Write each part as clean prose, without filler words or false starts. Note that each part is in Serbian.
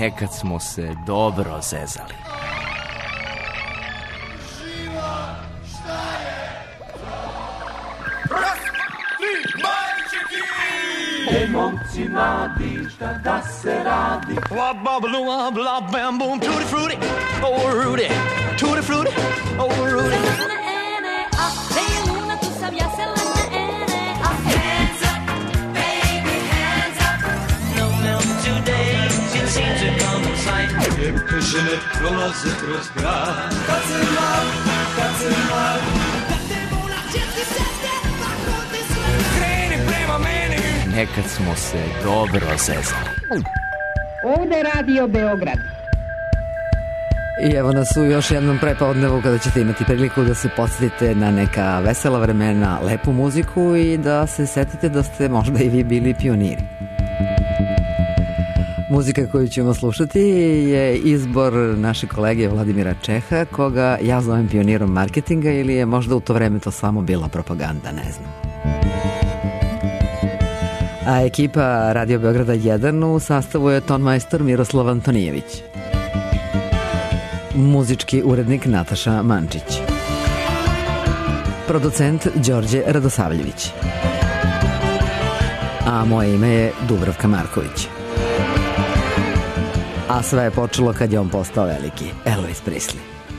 Nekad smo se dobro zezali. Ej, momci mladi, šta da se radi? Bla, bla, bla, bla, bam, boom, tutti frutti, oh Rudy, tutti frutti, oh Rudy. Det är lugna, tu sabías el Hands up, baby, hands up. No milk today, it seems to come in sight. Jepkešene prolaze kroz grad. Kad se mlad, kad se mlad. Kreni prema meni. Nekad smo se dobro zezali. Ovde Radio Beograd. I evo nas u još jednom prepodnevu kada ćete imati priliku da se podsjetite na neka vesela vremena, lepu muziku i da se setite da ste možda i vi bili pioniri. Muzika koju ćemo slušati je izbor naše kolege Vladimira Čeha, koga ja zovem pionirom marketinga, ili je možda u to vreme to samo bila propaganda, ne znam. A ekipa Radio Beograda 1 u sastavu je tonmajstor Miroslav Antonijević, muzički urednik Nataša Mančić, producent Đorđe Radosavljević, a moje ime je Dubravka Marković. A sve je počelo kad je on postao veliki, Elvis Presley.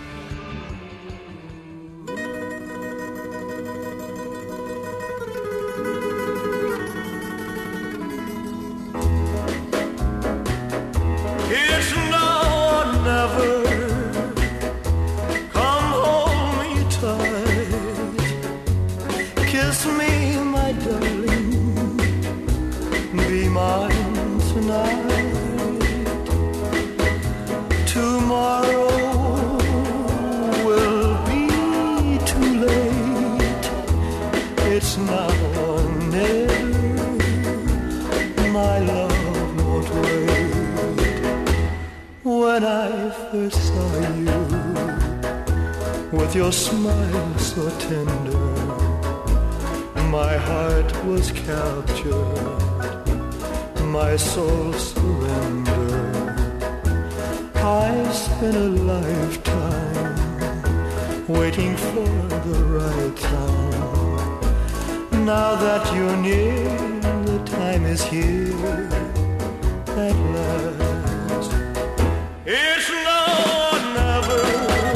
Your smile so tender, my heart was captured, my soul surrendered. I spent a lifetime waiting for the right time. Now that you're near, the time is here at last. It's now or never.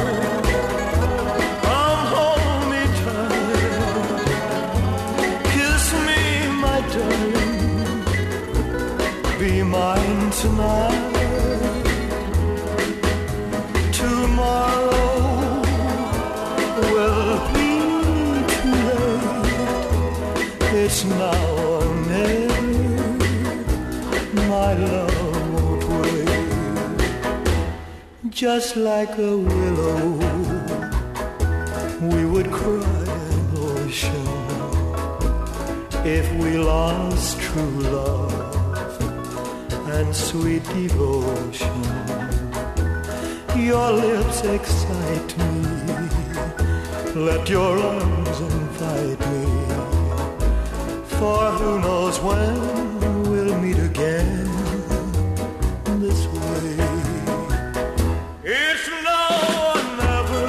Be mine tonight. Tomorrow will be too late. It's now or never. My love won't wait. Just like a willow, we would cry an ocean if we lost true love and sweet devotion. Your lips excite me, let your arms invite me, for who knows when we'll meet again this way. It's now or never.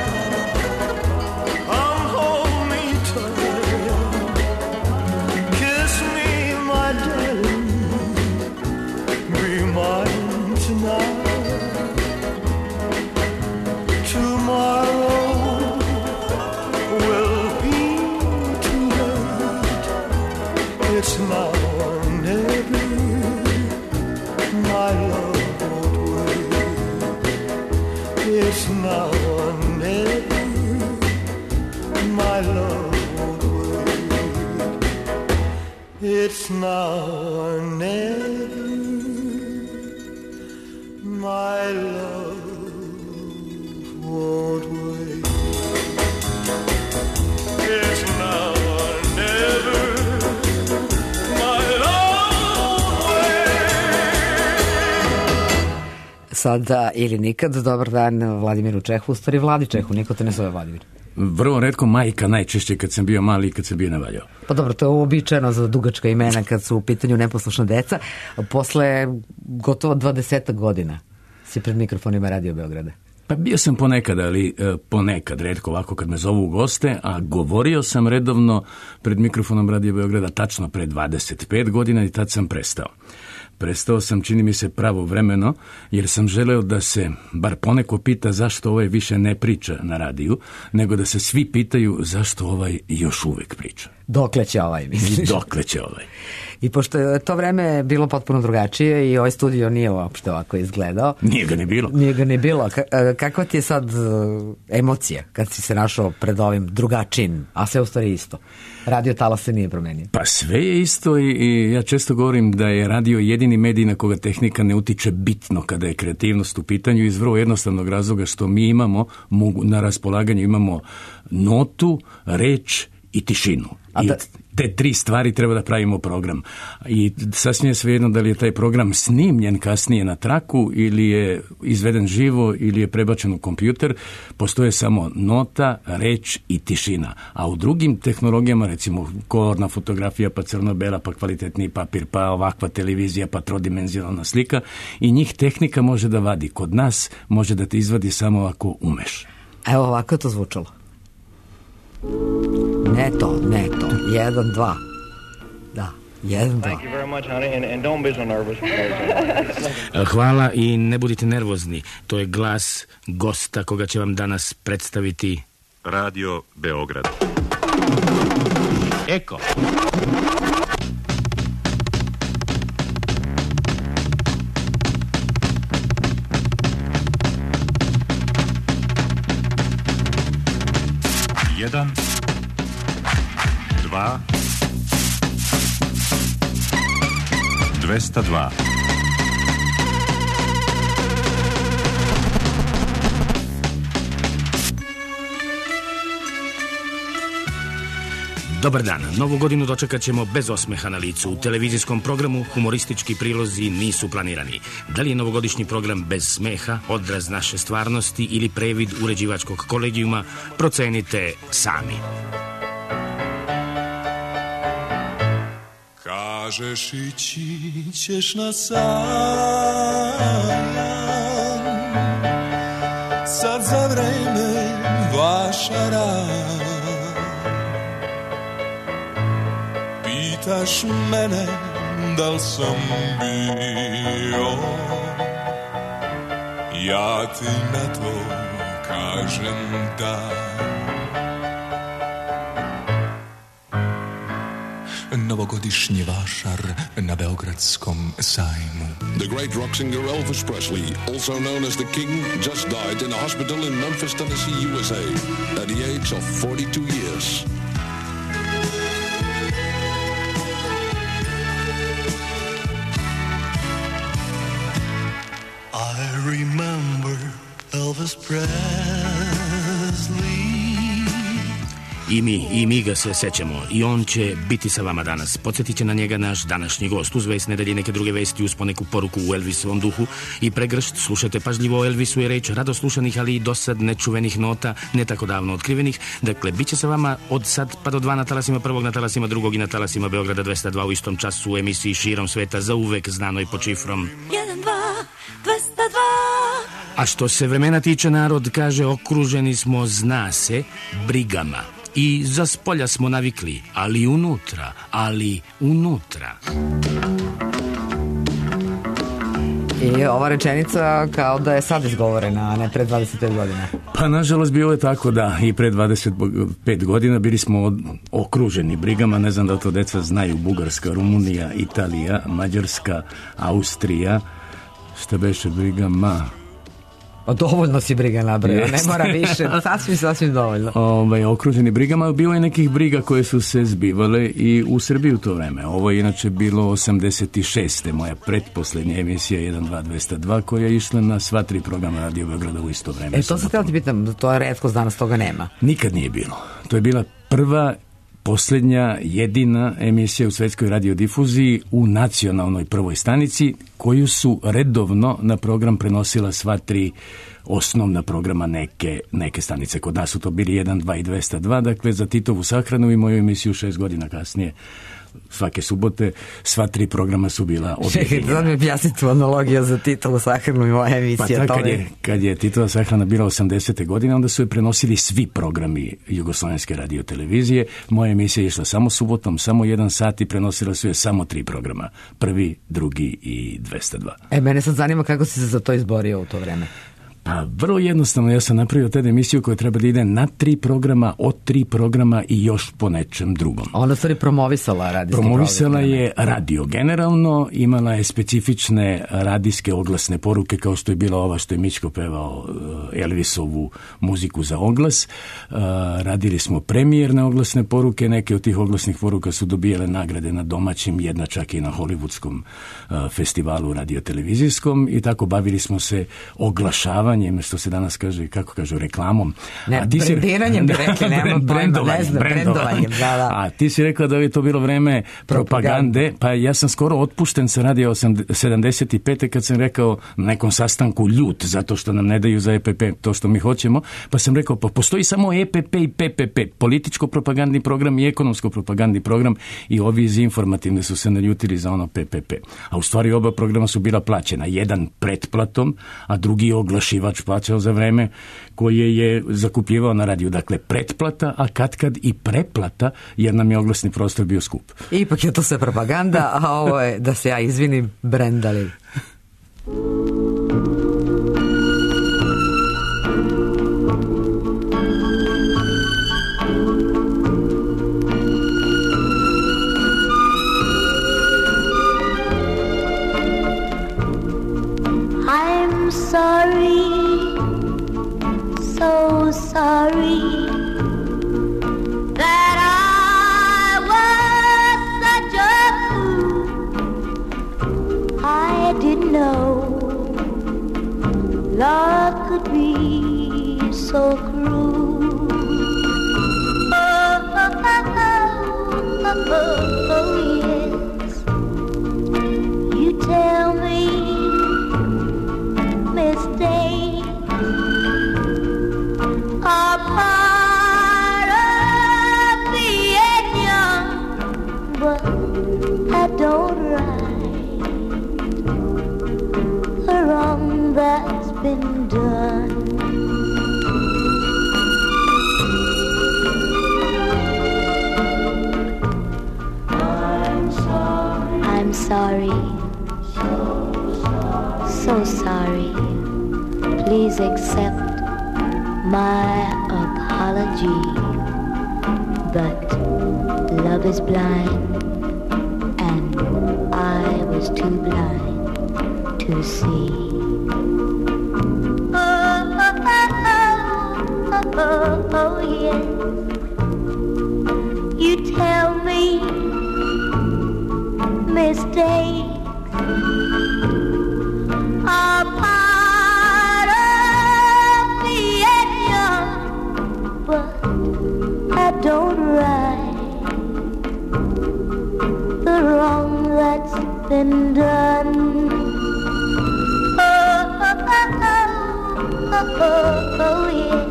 Come hold me tight, kiss me, my darling. Be mine tonight. Tomorrow will be too late. It's now or never. My love won't wait. It's now or never. My love won't wait. It's now or never. My love won't wait. It's now or never. My love won't wait. Sada ili nikad. Dobar dan Vladimiru Čehu, u stvari Vladi Čehu, niko te ne zove Vladimir. vrlo retko majka, najčešće kad sam bio mali i kad sam bio navaljao. Pa dobro, to je uobičajeno za dugačka imena kad su u pitanju neposlušna deca. Posle gotovo 20 godina si pred mikrofonima Radio Beograda. Pa bio sam ponekad, ali ponekad, retko ovako kad me zovu u goste, a govorio sam redovno pred mikrofonom Radio Beograda tačno pre 25 godina i tad sam prestao. Prestao sam, čini mi se, pravovremeno, jer sam želeo da se bar poneko pita zašto ovaj više ne priča na radiju, nego da se svi pitaju zašto ovaj još uvek priča. Dokle će ovaj, misliš? Dokle će ovaj. I pošto je to vreme bilo potpuno drugačije i ovaj studio nije uopšte ovako izgledao. Nije ga ni bilo. Nije ga ni bilo. Kakva ti je sad emocija kad si se našao pred ovim drugačijim, a sve u stvari isto? Radio talas se nije promenio. Pa sve je isto i ja često govorim da je radio jedini medij na koga tehnika ne utiče bitno kada je kreativnost u pitanju, iz vrlo jednostavnog razloga što mi imamo na raspolaganju imamo notu, reč i tišinu. I te tri stvari treba da pravimo program. I sasvim je svejedno da li je taj program snimljen kasnije na traku ili je izveden živo ili je prebačen u kompjuter. Postoje samo nota, reč i tišina. A u drugim tehnologijama, recimo kolorna fotografija, pa crno-bela, pa kvalitetni papir, pa ovakva televizija, pa trodimenzionalna slika, i njih tehnika može da vadi. Kod nas može da te izvadi samo ako umeš. Evo ovako je to zvučalo. Neto, 1, 2. Da, 1, 2. Hvala i ne budite nervozni. To je glas gosta koga će vam danas predstaviti Radio Beograd. Eko. Jedan, dva, 202. Dobar dan. Novu godinu dočekat ćemo bez osmeha na licu. U televizijskom programu humoristički prilozi nisu planirani. Da li je novogodišnji program bez smeha, odraz naše stvarnosti ili previd uređivačkog kolegijuma, procenite sami. Kažeš ići ćeš na sajam, sad za vreme vašara. Pitaš mene da li sam bio, ja ti na to kažem da. Novogodišnji vašar na Beogradskom sajmu. The great rock singer Elvis Presley, also known as the King, just died in a hospital in Memphis, Tennessee, USA, at the age of 42 years. I remember Elvis Presley. I mi ga se sećamo. I on će biti sa vama danas. Podsjetit će na njega naš današnji gost. Uz vest nedelje neke druge vesti, uz poneku poruku u Elvisovom duhu i pregršt. Slušajte pažljivo o Elvisu je reč rado slušanih, ali i dosad nečuvenih nota, ne tako davno otkrivenih. Dakle, bit će sa vama od sad pa do 2 na talasima prvog, na talasima drugog i na talasima Beograda 202 u istom času u emisiji širom sveta za uvek znanoj pod šifrom 1, 2, 202. A što se vremena tiče, narod kaže okruženi smo, zna se, brigama. I za spolja smo navikli, ali unutra. I ova rečenica kao da je sad izgovorena, a ne pre 25 godina. Pa nažalost bilo je tako da i pre 25 godina bili smo okruženi brigama, ne znam da to deca znaju, Bugarska, Rumunija, Italija, Mađarska, Austrija, šta beše brigama... O, dovoljno si briga nabrao, ne mora više, sasvim dovoljno. Okruženi brigama, bilo je nekih briga koje su se zbivale i u Srbiji u to vreme. Ovo je inače bilo 86. moja pretposlednja emisija 1-2-202 koja je išla na sva 3 programa Radio Beograda u isto vreme. To se htjela ti pitam, to je retko, danas toga nema. Nikad nije bilo. To je bila posljednja, jedina emisija u svetskoj radiodifuziji u nacionalnoj prvoj stanici, koju su redovno na program prenosila sva tri osnovna programa neke stanice. Kod nas su to bili 1, 2 i 202, dakle za Titovu sahranu i moju emisiju 6 godina kasnije. Svake subote sva tri programa su bila objedinjena. Čekaj, sad mi objasniti tu analogiju za Titovu sahranu i moja emisija. Pa kad je Titova sahrana bila 80. godine, onda su je prenosili svi programi Jugoslovenske radiotelevizije. Moja emisija je išla samo subotom, samo 1 sat i prenosila su je samo 3 programa. 1., 2. i 202. Mene sad zanima kako si se za to izborio u to vreme. Pa vrlo jednostavno, ja sam napravio tada emisiju koja treba da ide na 3 programa, od 3 programa i još po nečem drugom. Ona stvari promovisala radijski program. Promovisala je radio generalno, imala je specifične radijske oglasne poruke, kao što je bila ova što je Mićko pevao Elvisovu muziku za oglas. Radili smo premijerne oglasne poruke, neke od tih oglasnih poruka su dobijale nagrade na domaćim, jedna čak i na hollywoodskom festivalu radiotelevizijskom i tako bavili smo se oglašavanjem, što se danas kaže, kako kažu, reklamom. Ne, brendiranjem bi rekli, nema pojma, ne znam, brendovanjem. Da. A ti si rekla da je to bilo vreme propagande, pa ja sam skoro otpušten sa radio 75. kad sam rekao na nekom sastanku ljut, zato što nam ne daju za EPP to što mi hoćemo, pa sam rekao, pa postoji samo EPP i PPP, političko-propagandni program i ekonomsko-propagandni program, i ovi iz informativne su se naljutili za ono PPP. A u stvari oba programa su bila plaćena, jedan pretplatom, a drugi oglašivač plaćao za vreme koje je zakupljivao na radiju. Dakle, pretplata, a katkad i preplata, jer nam je oglasni prostor bio skup. Ipak je to sve propaganda, a ovo je, da se ja izvinim, brendali. I'm sorry, so sorry that I was such a fool. I didn't know love could be so cruel. Oh, yes. You tell me mistakes are part of being young, but I don't right the wrong that's been done. I'm sorry, so sorry. Please accept my apology. But love is blind, and I was too blind to see. Oh, yes. You tell me mistakes are part of being young, but I don't right the wrong that's been done. Oh, yes.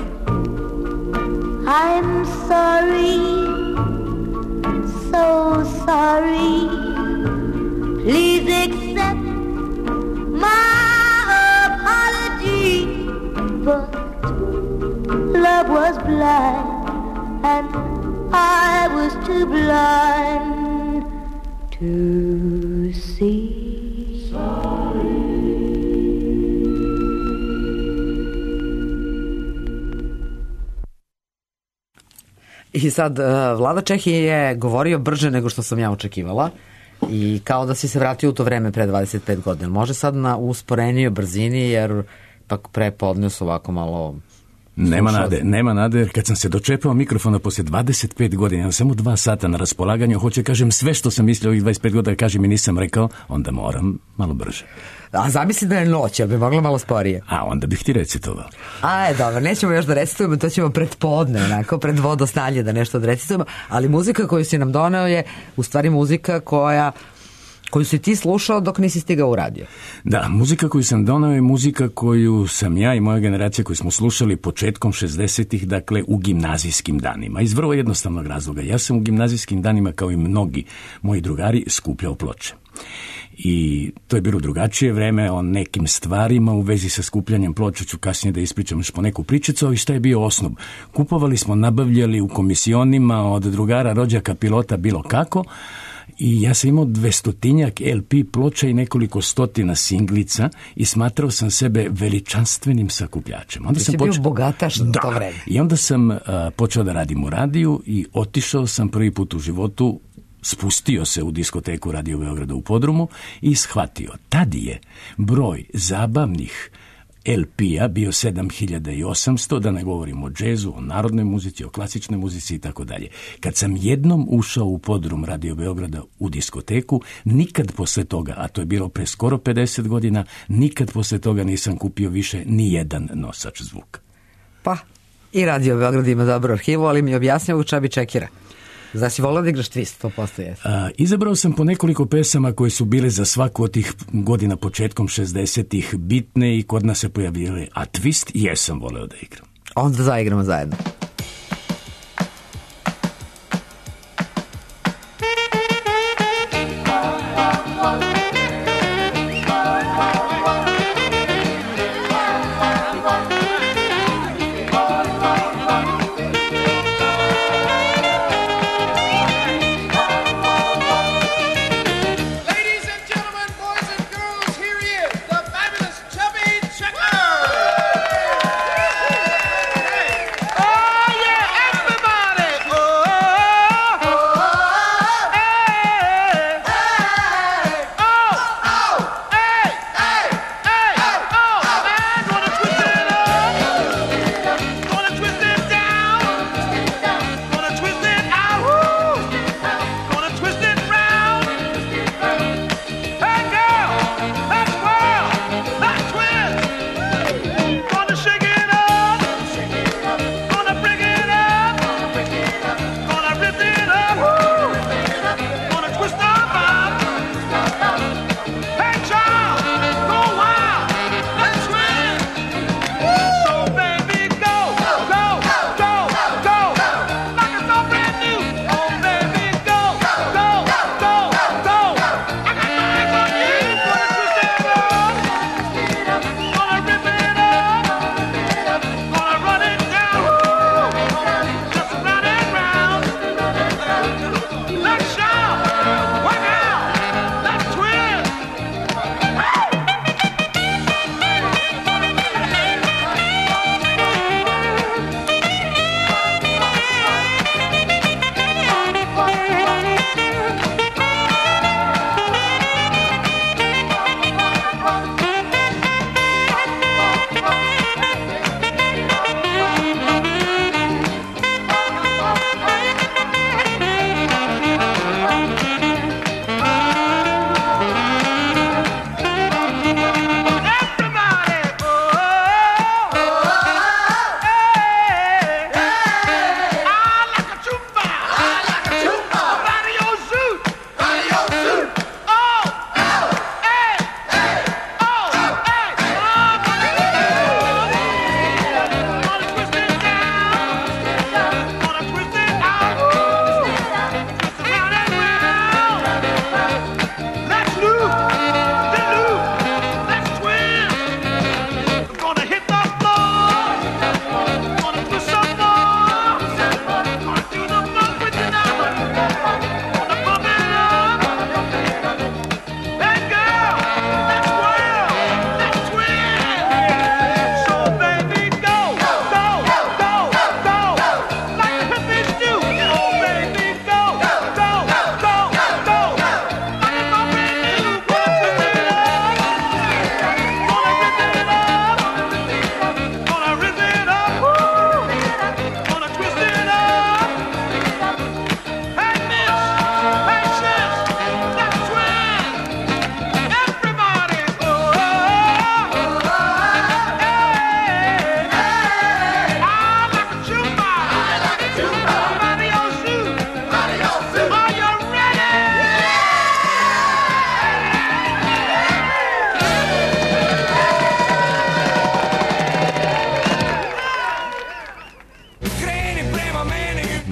I'm sorry, so sorry. Please accept my apology. But love was blind, and I was too blind to see. I sad, Vlada Čehi je govorio brže nego što sam ja očekivala i kao da si se vratio u to vreme pre 25 godina. Može sad na usporenijoj brzini, jer pak pre podne su ovako malo Nema nade, jer kad sam se dočepao mikrofona poslije 25 godina, imam samo 2 sata na raspolaganju, hoće kažem sve što sam mislio ovih 25 godina, kažem i nisam rekao, onda moram malo brže. A zamisli da je noć, ali bi mogla malo sporije. A onda bih ti recitovao. Dobro, nećemo još da recitujemo, to ćemo pred podne, onako, pred vodosnalje da nešto odrecitujemo, ali muzika koju si nam doneo je u stvari muzika koju si ti slušao dok nisi stigao u radio. Da, muzika koju sam donao je muzika koju sam ja i moja generacija koju smo slušali početkom 60-ih, dakle u gimnazijskim danima. Iz vrlo jednostavnog razloga. Ja sam u gimnazijskim danima, kao i mnogi moji drugari, skupljao ploče. I to je bilo drugačije vreme, o nekim stvarima u vezi sa skupljanjem ploča ću kasnije da ispričam još po neku pričicu, ali šta je bio osnov? Kupovali smo, nabavljali u komisionima od drugara, rođaka, pilota, bilo kako, i ja sam imao 200 LP ploča i nekoliko stotina singlica i smatrao sam sebe veličanstvenim sakupljačem. Onda sam bio bogataš na to vreme. I onda sam počeo da radim u radiju i otišao sam prvi put u životu, spustio se u diskoteku Radio Beograda u podrumu i shvatio. Tad je broj zabavnih LP-a bio 7800, da ne govorim o džezu, o narodnoj muzici, o klasičnoj muzici i tako dalje. Kad sam jednom ušao u podrum Radio Beograda u diskoteku, nikad posle toga, a to je bilo pre skoro 50 godina, nikad posle toga nisam kupio više ni jedan nosač zvuka. Pa, i Radio Beograd ima dobru arhivu, ali mi objasnja ovog Čabi Čekira. Zna si volao da igraš twist, to postoje? Izabrao sam po nekoliko pesama koje su bile za svaku od tih godina početkom 60-ih bitne i kod nas se pojavile, a twist jesam voleo da igram. Onda zaigramo zajedno. Oh!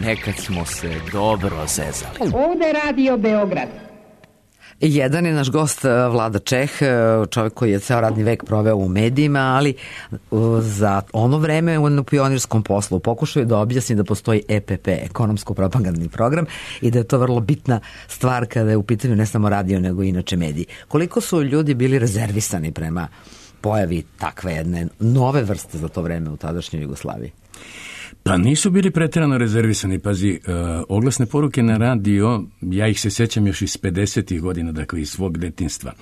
nekad smo se dobro zezali. Ovde Radio Beograd. Jedan je naš gost Vlada Čeh, čovjek koji je ceo radni vek proveo u medijima, ali za ono vreme u pionirskom poslu pokušao da objasni da postoji EPP, ekonomsko-propagandni program, i da je to vrlo bitna stvar kada je u pitanju ne samo radio, nego i inače mediji. Koliko su ljudi bili rezervisani prema pojavi takve jedne nove vrste za to vreme u tadašnjoj Jugoslaviji? Pa nisu bili pretjerano rezervisani. Pazi, oglasne poruke na radio, ja ih se sećam još iz 50. godina, dakle iz svog detinjstva.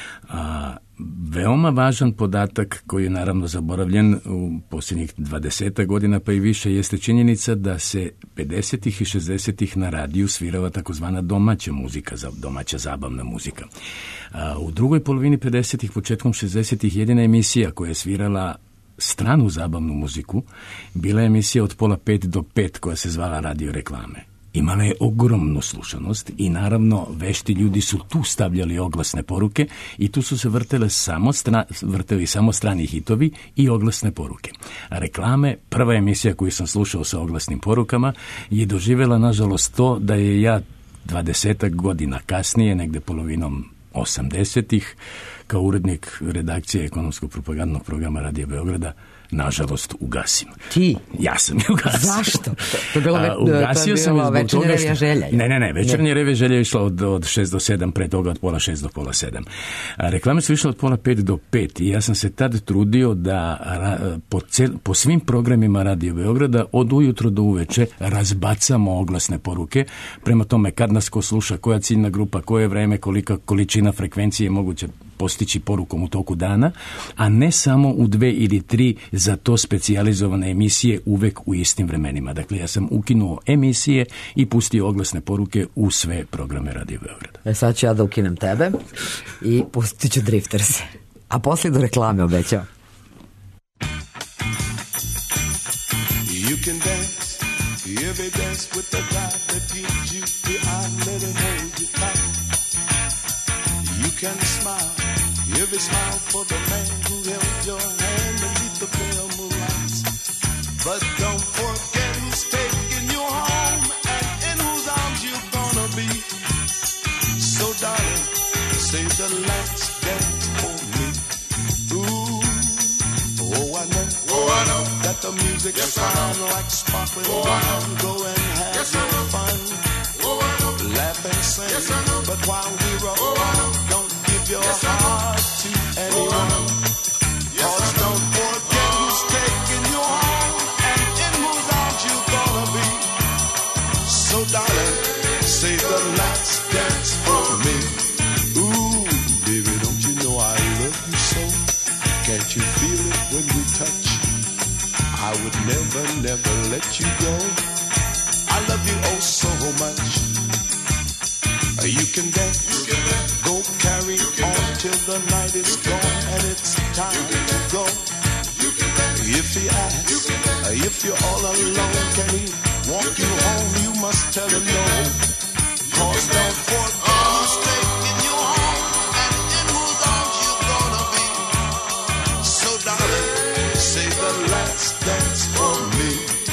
Veoma važan podatak koji je naravno zaboravljen u posljednjih 20 godina pa i više jeste činjenica da se 50. i 60. na radiju svirava takozvana domaća muzika, domaća zabavna muzika. U drugoj polovini 50. početkom 60. jedina emisija koja je svirala stranu zabavnu muziku bila je emisija od 4:30 do 5 koja se zvala Radio reklame. Imala je ogromnu slušanost i naravno vešti ljudi su tu stavljali oglasne poruke i tu su se vrteli samo strani hitovi i oglasne poruke. A reklame, prva emisija koju sam slušao sa oglasnim porukama, je doživjela nažalost to da je ja 20 godina kasnije, negde polovinom 80-ih, kao urednik redakcije ekonomskog propagandnog programa Radio Beograda, nažalost ugasim. Ti? Ja sam je ugasio. Zašto? To je bilo ugasio sam je zbog toga Večernja želja. Ne, Večernja revija želja je išla od 6 do 7, pre toga od 5:30 do 6:30. Reklame su išle od 4:30 do 5 i ja sam se tad trudio da po svim programima Radio Beograda od ujutro do uveče razbacamo oglasne poruke prema tome kad nas ko sluša, koja ciljna grupa, koje vreme, kolika količina frekvencije je moguće postići porukom u toku dana, a ne samo u 2 ili 3 za to specijalizovane emisije uvek u istim vremenima. Dakle, ja sam ukinuo emisije i pustio oglasne poruke u sve programe Radio Beograda. Sad ću ja da ukinem tebe i pustit ću Drifters. A poslije do reklame obećao. You can dance, every dance with the guy that gives you the eye, let him hold you tight. You can smile, every smile for the man who held your hand beneath the pale moonlights. But don't forget who's taking you home and in whose arms you're gonna be. So darling, save the last dance for me. Ooh, oh I know that the music sounds like sparkling wine. Go and have your fun. Laugh and sing, but while we roll, don't give your heart to anyone. Cause don't forget who's taking you home and in whose arms you're gonna be. So darling, save the last dance for me. Ooh, baby, don't you know I love you so? Can't you feel it when we touch? I would never, never let you go. I love you oh so much. You can dance, go carry on till the night is gone and it's time to go. If he asks, if you're all alone, can he walk you home? You must tell him no. Cause don't forget who's taking you home and in whose arms you're gonna be. So darling, save the last dance for me.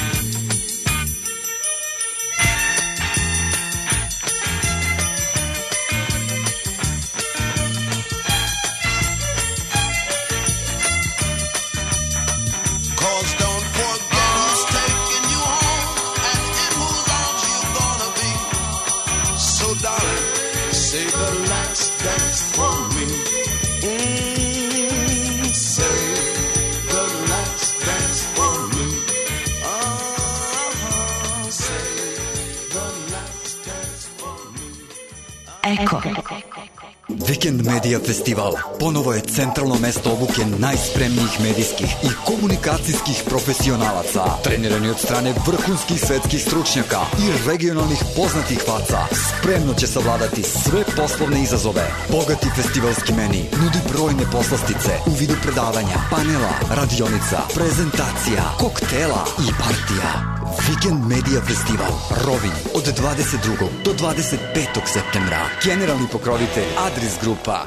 Eko. Vikend Medija Festival ponovo je centralno mesto obuke najspremnijih medijskih i komunikacijskih profesionalaca, trenirani od strane vrhunskih svetskih stručnjaka i regionalnih poznatih faca. Spremno će savladati sve poslovne izazove. Bogati festivalski meni nudi brojne poslastice u vidu predavanja, panela, radionica, prezentacija, koktela i partija. Vikend Medija Festival Rovinj od 22. do 25. septembra. Generalni pokrovitelj Adris Grupa.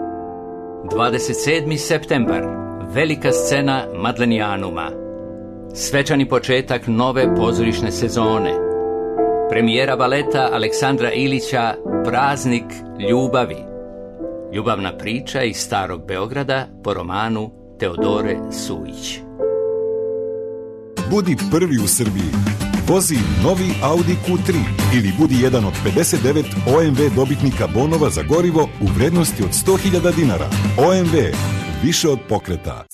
27. septembar. Velika scena Madlenijanuma. Svečani početak nove pozorišne sezone. Premijera baleta Aleksandra Ilića Praznik ljubavi. Ljubavna priča iz starog Beograda po romanu Teodore Sujić. Budi prvi u Srbiji. Vozi novi Audi Q3 ili budi jedan od 59 OMV dobitnika bonova za gorivo u vrednosti od 100.000 dinara. OMV, više od pokreta.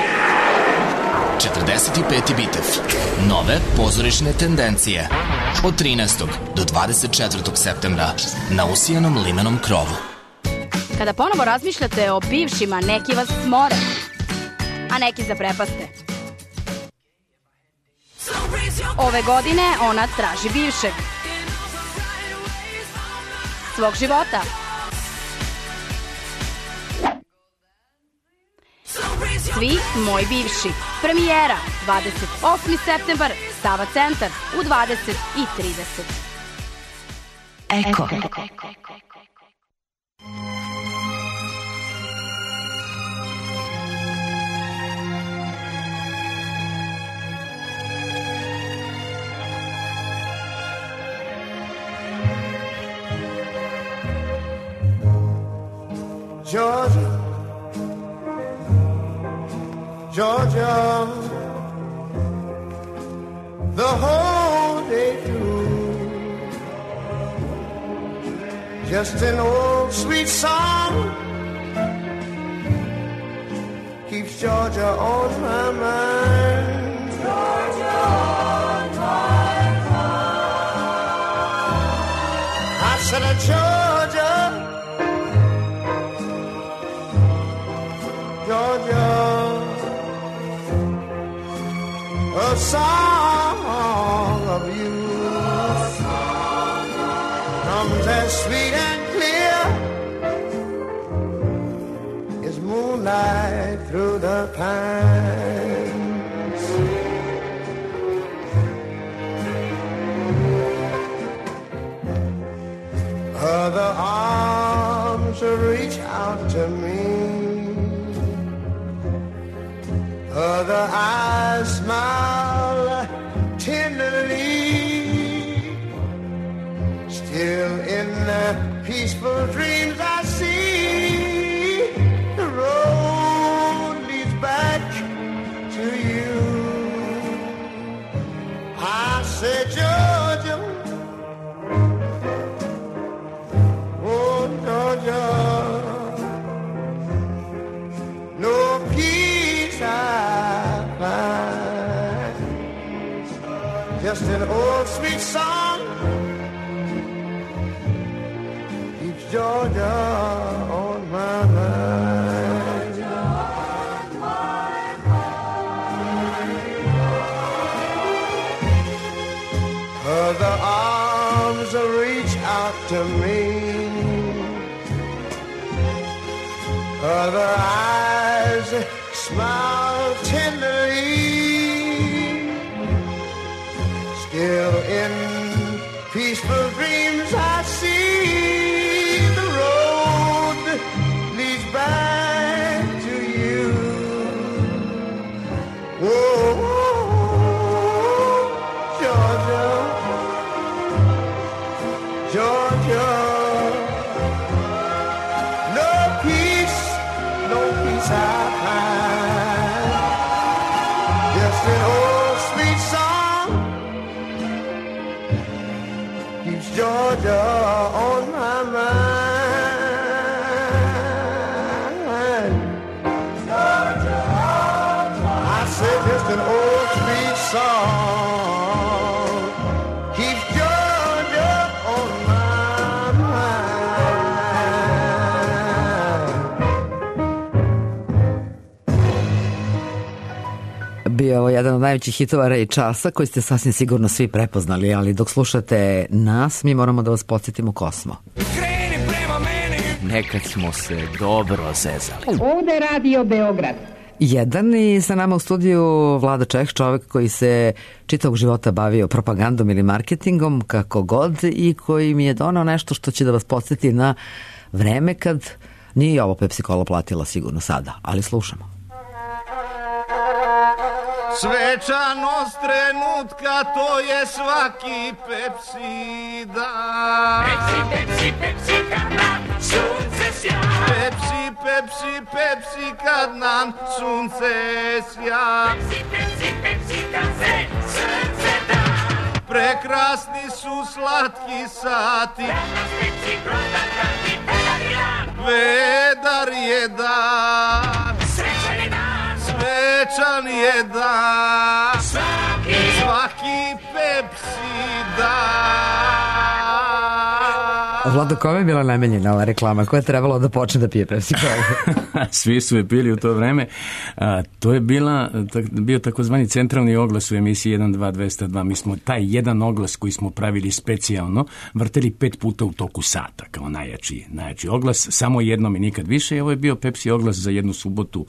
45. bitev. Nove pozorišne tendencije. Od 13. do 24. septembra na usijanom limenom krovu. Kada ponovo razmišljate o bivšima, neki vas smore, a neki zaprepaste. Ove godine ona traži bivšeg. Svog života. Svi moji bivši. Premijera 28. septembar, Sava centar u 20:30. Eko. Georgia, Georgia, the whole day through, just an old sweet song keeps Georgia on my mind. Georgia on my mind. I said, Georgia, Georgia, a song of you comes as sweet and clear as moonlight through the pines. Other arms reach out to me, other eyes smile tenderly. Still in the peaceful dreams I see, the road leads back to you. I said, Georgia, oh Georgia, no peace I find, just an old sweet song keeps Georgia on my mind. Georgia on my mind. Other arms reach out to me, other eyes smile tenderly. Still in peaceful dreams I see, the road leads back to you. Whoa, Georgia, Georgia, no peace I find, just an old sweet song keeps Georgia on my mind. Georgia, I said just an old sweet song keeps Georgia on my mind. Bio je ovo jedan od najvećih hitova Ray Charlesa koji ste sasvim sigurno svi prepoznali, ali dok slušate nas, mi moramo da vas podsjetimo ko smo. Nekad smo se dobro zezali. Ovde je Radio Beograd. Jedan i sa nama u studiju Vlada Čeh, čovek koji se čitavog života bavio propagandom ili marketingom, kako god, i koji mi je donao nešto što će da vas podsjeti na vreme kad nije ovo Pepsi Cola platila sigurno sada, ali slušamo. Svečanost trenutka, to je svaki Pepsi dan. Pepsi, Pepsi, Pepsi, kad nam sunce sja. Pepsi, Pepsi, Pepsi, kad nam sunce sja. Pepsi, Pepsi, Pepsi, kad se srce da. Prekrasni su slatki sati. Prenos Pepsi, prodan kad mi pedar jedan. Vedar je dan. Srećan je dan. Svečan je dan. Svaki Pepsi dan. Vlado, kome je bila namenjena ova reklama? Ko je trebalo da počne da pije Pepsi Cola? Svi su je pili u to vreme. To je bio takozvani centralni oglas u emisiji 1-2-202. Mi smo taj jedan oglas koji smo pravili specijalno vrteli 5 puta u toku sata, kao najjači oglas, samo jednom i nikad više. I ovo je bio Pepsi oglas za jednu subotu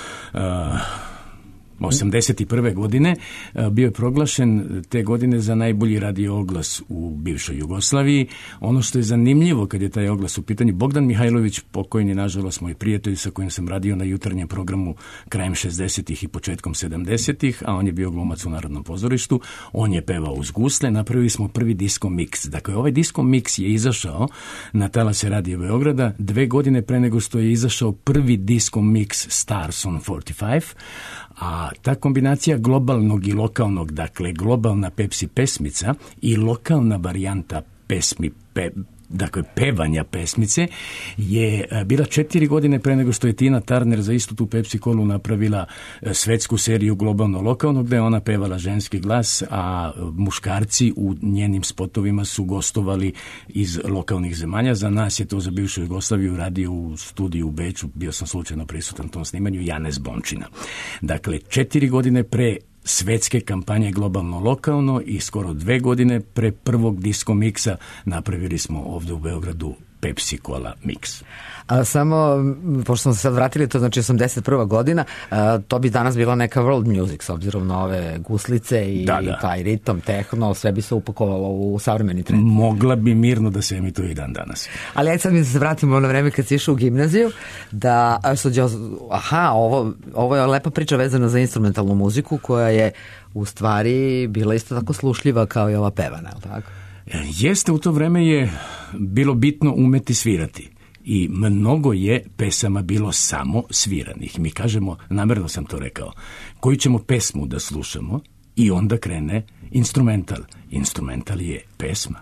81. godine, bio je proglašen te godine za najbolji radio oglas u bivšoj Jugoslaviji. Ono što je zanimljivo kad je taj oglas u pitanju, Bogdan Mihajlović, pokojni nažalost moj prijatelj sa kojim sam radio na jutarnjem programu krajem 60-ih i početkom 70-ih, a on je bio glumac u Narodnom pozorištu, on je pevao uz gusle, napravili smo prvi disco mix. Dakle, ovaj disco mix je izašao na talase Radio Beograda 2 godine pre nego što je izašao prvi disco mix Stars on 45, a ta kombinacija globalnog i lokalnog, dakle globalna Pepsi pesmica i lokalna varijanta pesmi, dakle pevanja pesmice, je bila 4 godine pre nego što je Tina Turner za istu tu Pepsi Colu napravila svetsku seriju globalno-lokalno, gde je ona pevala ženski glas, a muškarci u njenim spotovima su gostovali iz lokalnih zemalja. Za nas je to za bivšu Jugoslaviju radio u studiju u Beču, bio sam slučajno prisutan tom snimanju, Janez Bončina. Dakle, 4 godine pre svetske kampanje globalno-lokalno i skoro 2 godine pre prvog disco miksa napravili smo ovde u Beogradu Pepsi Cola Mix. A samo, pošto smo se sad vratili, to znači 81. godina, to bi danas bila neka world music, s obzirom na ove guslice i taj ritam, tehno, sve bi se upakovalo u savremeni trend. Mogla bi mirno da se emituje i dan danas. Ali ajde sad mi se vratimo na vreme kad si išao u gimnaziju, da, ovo je lepa priča vezana za instrumentalnu muziku, koja je u stvari bila isto tako slušljiva kao i ova pevana, je li tako? Jeste, u to vreme je bilo bitno umeti svirati i mnogo je pesama bilo samo sviranih. Mi kažemo, namerno sam to rekao, koju ćemo pesmu da slušamo i onda krene instrumental. Instrumental je pesma.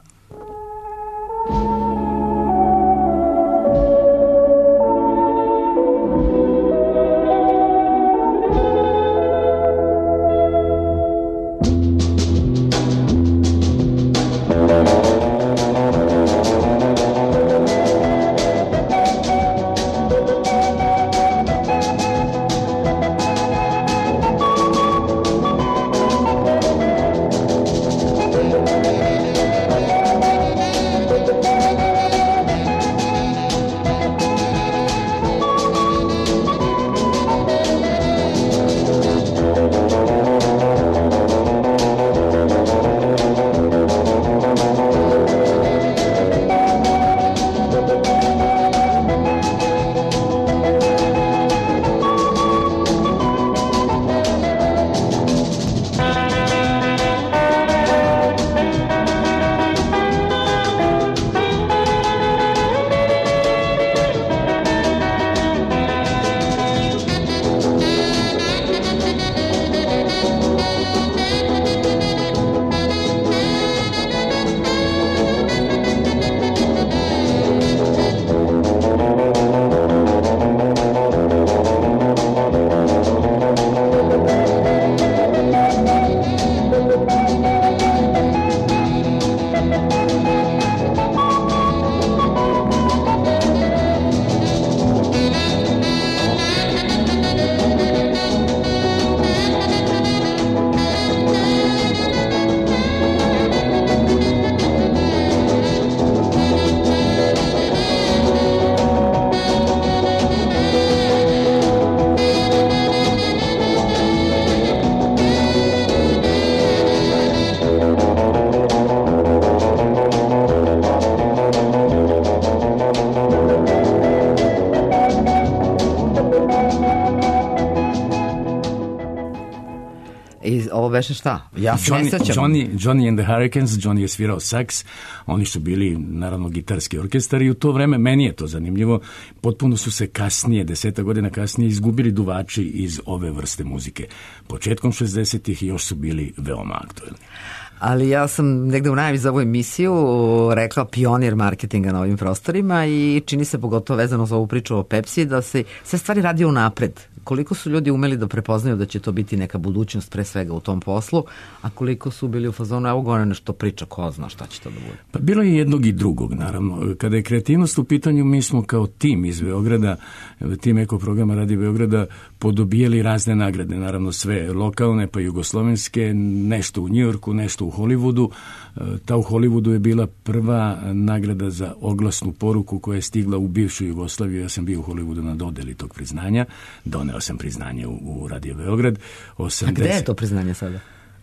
I ovo beše šta? Ja se ne sećam. Johnny and the Hurricanes, Johnny je svirao saks, oni su bili naravno gitarski orkestar i u to vreme, meni je to zanimljivo, potpuno su se kasnije, 10 godina kasnije, izgubili duvači iz ove vrste muzike. Početkom 60-ih još su bili veoma aktuelni. Ali ja sam negde u najavi za ovu emisiju rekla pionir marketinga na ovim prostorima i čini se pogotovo vezano za ovu priču o Pepsi da se sve stvari radi unapred. Koliko su ljudi umeli da prepoznaju da će to biti neka budućnost pre svega u tom poslu, a koliko su bili u fazonu, evo gore nešto priča, ko zna šta će to da bude. Pa bilo je jednog i drugog, naravno. Kada je kreativnost u pitanju, mi smo kao tim iz Beograda, tim Eko programa Radio Beograda, podobijeli razne nagrade, naravno sve lokalne pa jugoslovenske, nešto u Njujorku, nešto u Hollywoodu. Ta u Hollywoodu je bila prva nagrada za oglasnu poruku koja je stigla u bivšu Jugoslaviju. Ja sam bio u Hollywoodu na dodeli tog priznanja. Doneo sam priznanje u Radio Beograd. 80... A gde je to priznanje sada?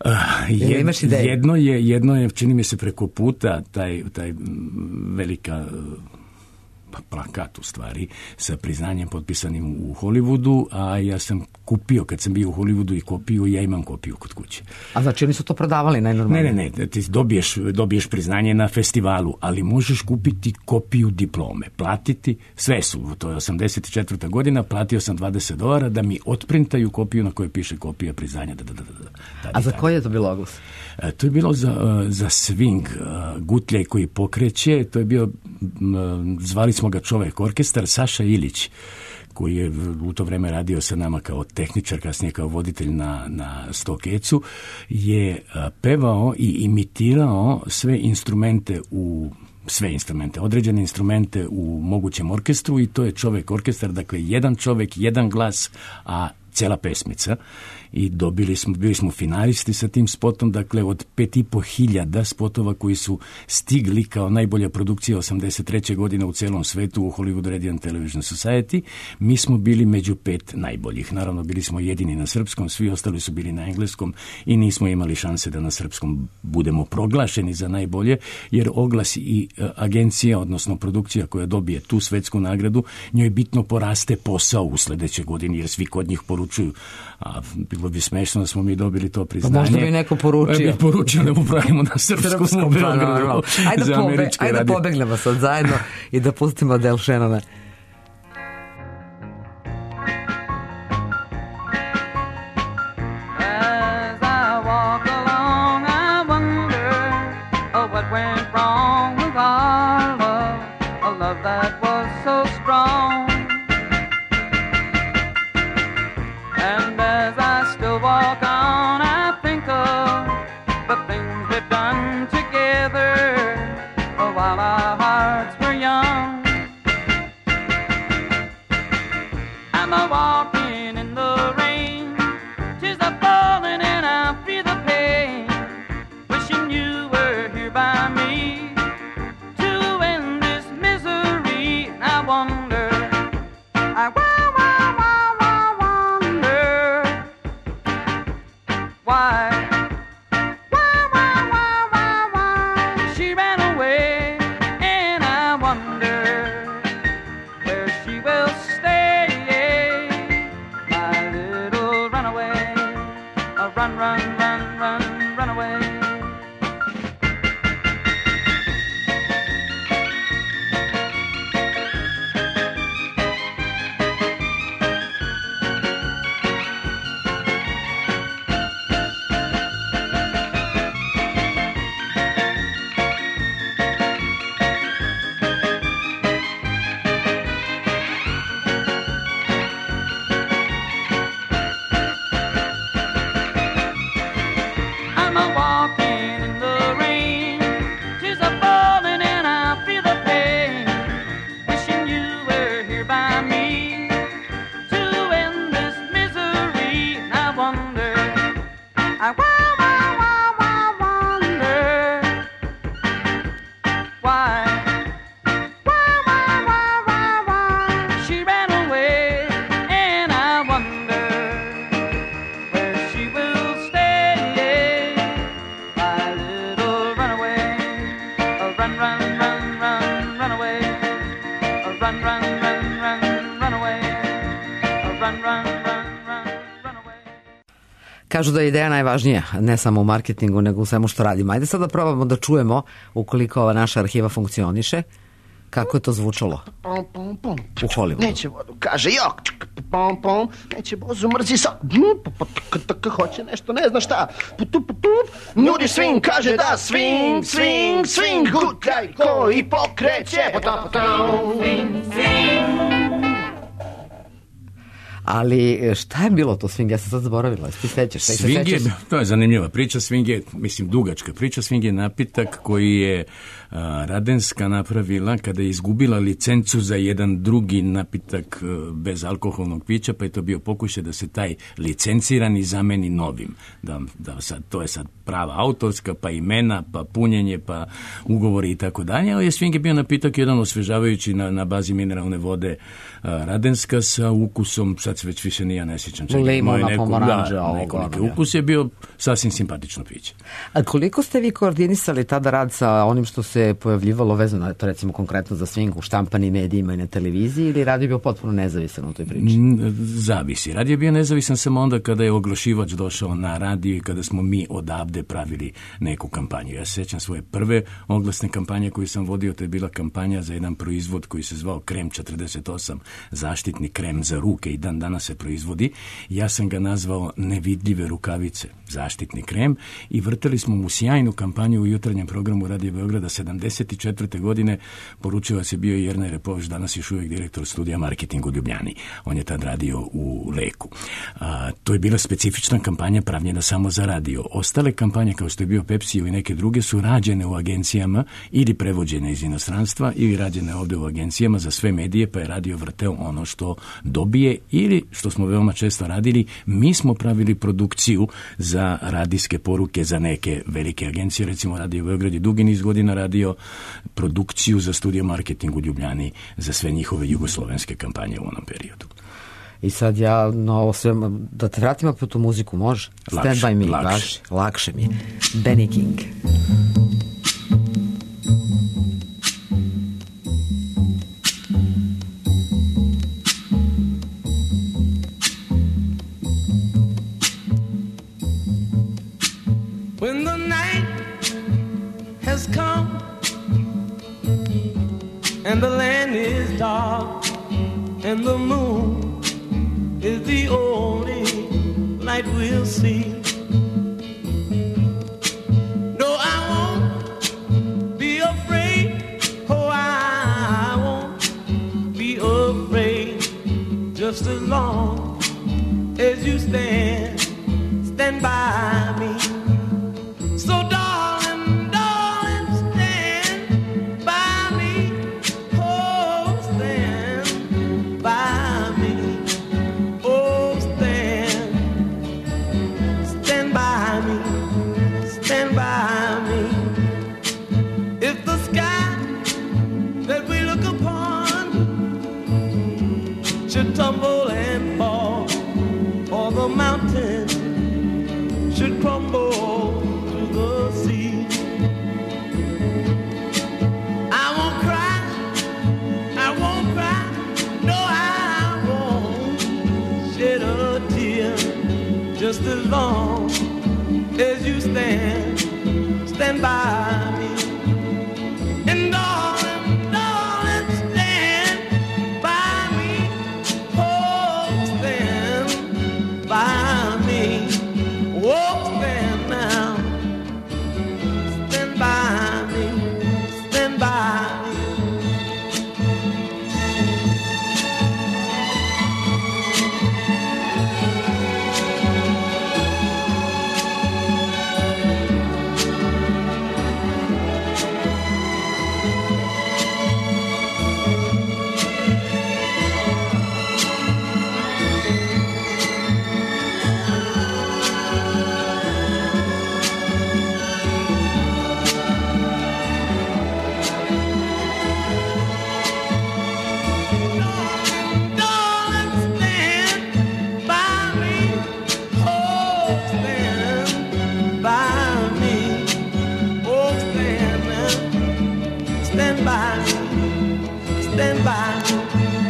Jedno je, čini mi se preko puta, taj velika plakat u stvari sa priznanjem potpisanim u Hollywoodu, a ja sam kupio, kad sam bio u Hollywoodu i kopiju, ja imam kopiju kod kuće. A znači oni su to prodavali najnormalnije? Ne, ti dobiješ priznanje na festivalu, ali možeš kupiti kopiju diplome, platiti, sve su, to je 84. godina, platio sam $20 da mi otprintaju kopiju na kojoj piše kopija priznanja. A za koji je to bilo oglas? To je bilo za swing, gutljaj koji pokreće, to je bio, zvali smo ga čovek orkestar, Saša Ilić, koji je u to vreme radio sa nama kao tehničar, kasnije kao voditelj na Stokecu, je pevao i imitirao sve instrumente, određene instrumente u mogućem orkestru i to je čovek orkestar, dakle jedan čovek, jedan glas, a cela pesmica. I bili smo finalisti sa tim spotom, dakle od 5.500 spotova koji su stigli kao najbolja produkcija 83. godine u celom svetu u Hollywood Radio and Television Society. Mi smo bili među 5 najboljih. Naravno, bili smo jedini na srpskom, svi ostali su bili na engleskom i nismo imali šanse da na srpskom budemo proglašeni za najbolje, jer oglas i agencija, odnosno produkcija koja dobije tu svetsku nagradu, njoj bitno poraste posao u sledećoj godini, jer svi kod njih poručuju. A bilo bi smešno da smo mi dobili to priznanje. Pa možda bi neko poručio. Bi poručio da mu pravimo na srpskom u Beogradu. Ajde pobegnemo sad zajedno i da pustimo Del Shannona. Kažu da je ideja najvažnija, ne samo u marketingu, nego u svemu što radimo. Ajde sad da probamo da čujemo, ukoliko ova naša arhiva funkcioniše, kako je to zvučalo u Hollywoodu. Neće vodu, kaže jok, neće vozu, mrzi sa, hoće nešto, ne zna šta, nudi swing, kaže da, swing, swing, swing, gutaj ko i pokreće, swing, swing. Ali šta je bilo to swing? Ja sam sad zaboravila. Ti sećaš? Swing je, to je zanimljiva priča. Swing je, mislim, dugačka priča. Swing je napitak koji je Radenska napravila kada je izgubila licencu za jedan drugi napitak bez alkoholnog pića, pa je to bio pokušaj da se taj licencirani zameni novim. Da sad, to je sad prava autorska, pa imena, pa punjenje, pa ugovori i tako dalje. Ali Swing je bio napitak jedan osvežavajući na bazi mineralne vode Radenska sa ukusom, sad se već više nije, ne sjećam čega. Limona, pomoranđa, ukus je bio sasvim simpatično piće. A koliko ste vi koordinisali tada rad sa onim što se pojavljivalo vezano, to recimo konkretno za swing u štampanim medijima i na televiziji, ili radio je bio potpuno nezavisan u toj priči? Zavisi. Radio je bio nezavisan samo onda kada je oglašivač došao na radio i kada smo mi odavde pravili neku kampanju. Ja se sjećam svoje prve oglasne kampanje koju sam vodio, to je bila kampanja za jedan proizvod koji se zvao Krem 48, zaštitni krem za ruke, i dan danas se proizvodi. Ja sam ga nazvao Nevidljive rukavice, zaštitni krem, i vrteli smo mu sjajnu kampanju u jutarnjem programu Radio Beograda 74. godine. Poručilac je bio Jernej Repović, danas još uvijek direktor studija marketing u Ljubljani. On je tad radio u Leku. To je bila specifična kampanja pravljena samo za radio. Ostale kampanje, kao što je bio Pepsi ili neke druge, su rađene u agencijama ili prevođene iz inostranstva ili rađene ovdje u agencijama za sve medije, pa je radio vrteo ono što dobije, ili, što smo veoma često radili, mi smo pravili produkciju za radijske poruke za neke velike agencije. Recimo Radio Beograd je dugi niz godina radio produkciju za studio marketing u Ljubljani za sve njihove jugoslovenske kampanje u onom periodu. I sad ja na ovo sve, da te vratimo po tu muziku, može? Stand by me, lakše mi. Benny King. When the night has come and the land is dark and the moon is the only light we'll see. No, I won't be afraid. Oh, I won't be afraid. Just as long as you stand by me. So darling, darling, stand by me. Oh, stand by me. Oh, stand by me. Stand by me. If the sky that we look upon should tumble and fall, or the mountain should crumble to the sea, I won't cry, no, I won't shed a tear, just as long as you stand by me. And darling, darling, stand by me. Oh, stand by me. Oh, stand now. Stand by me. Stand by me.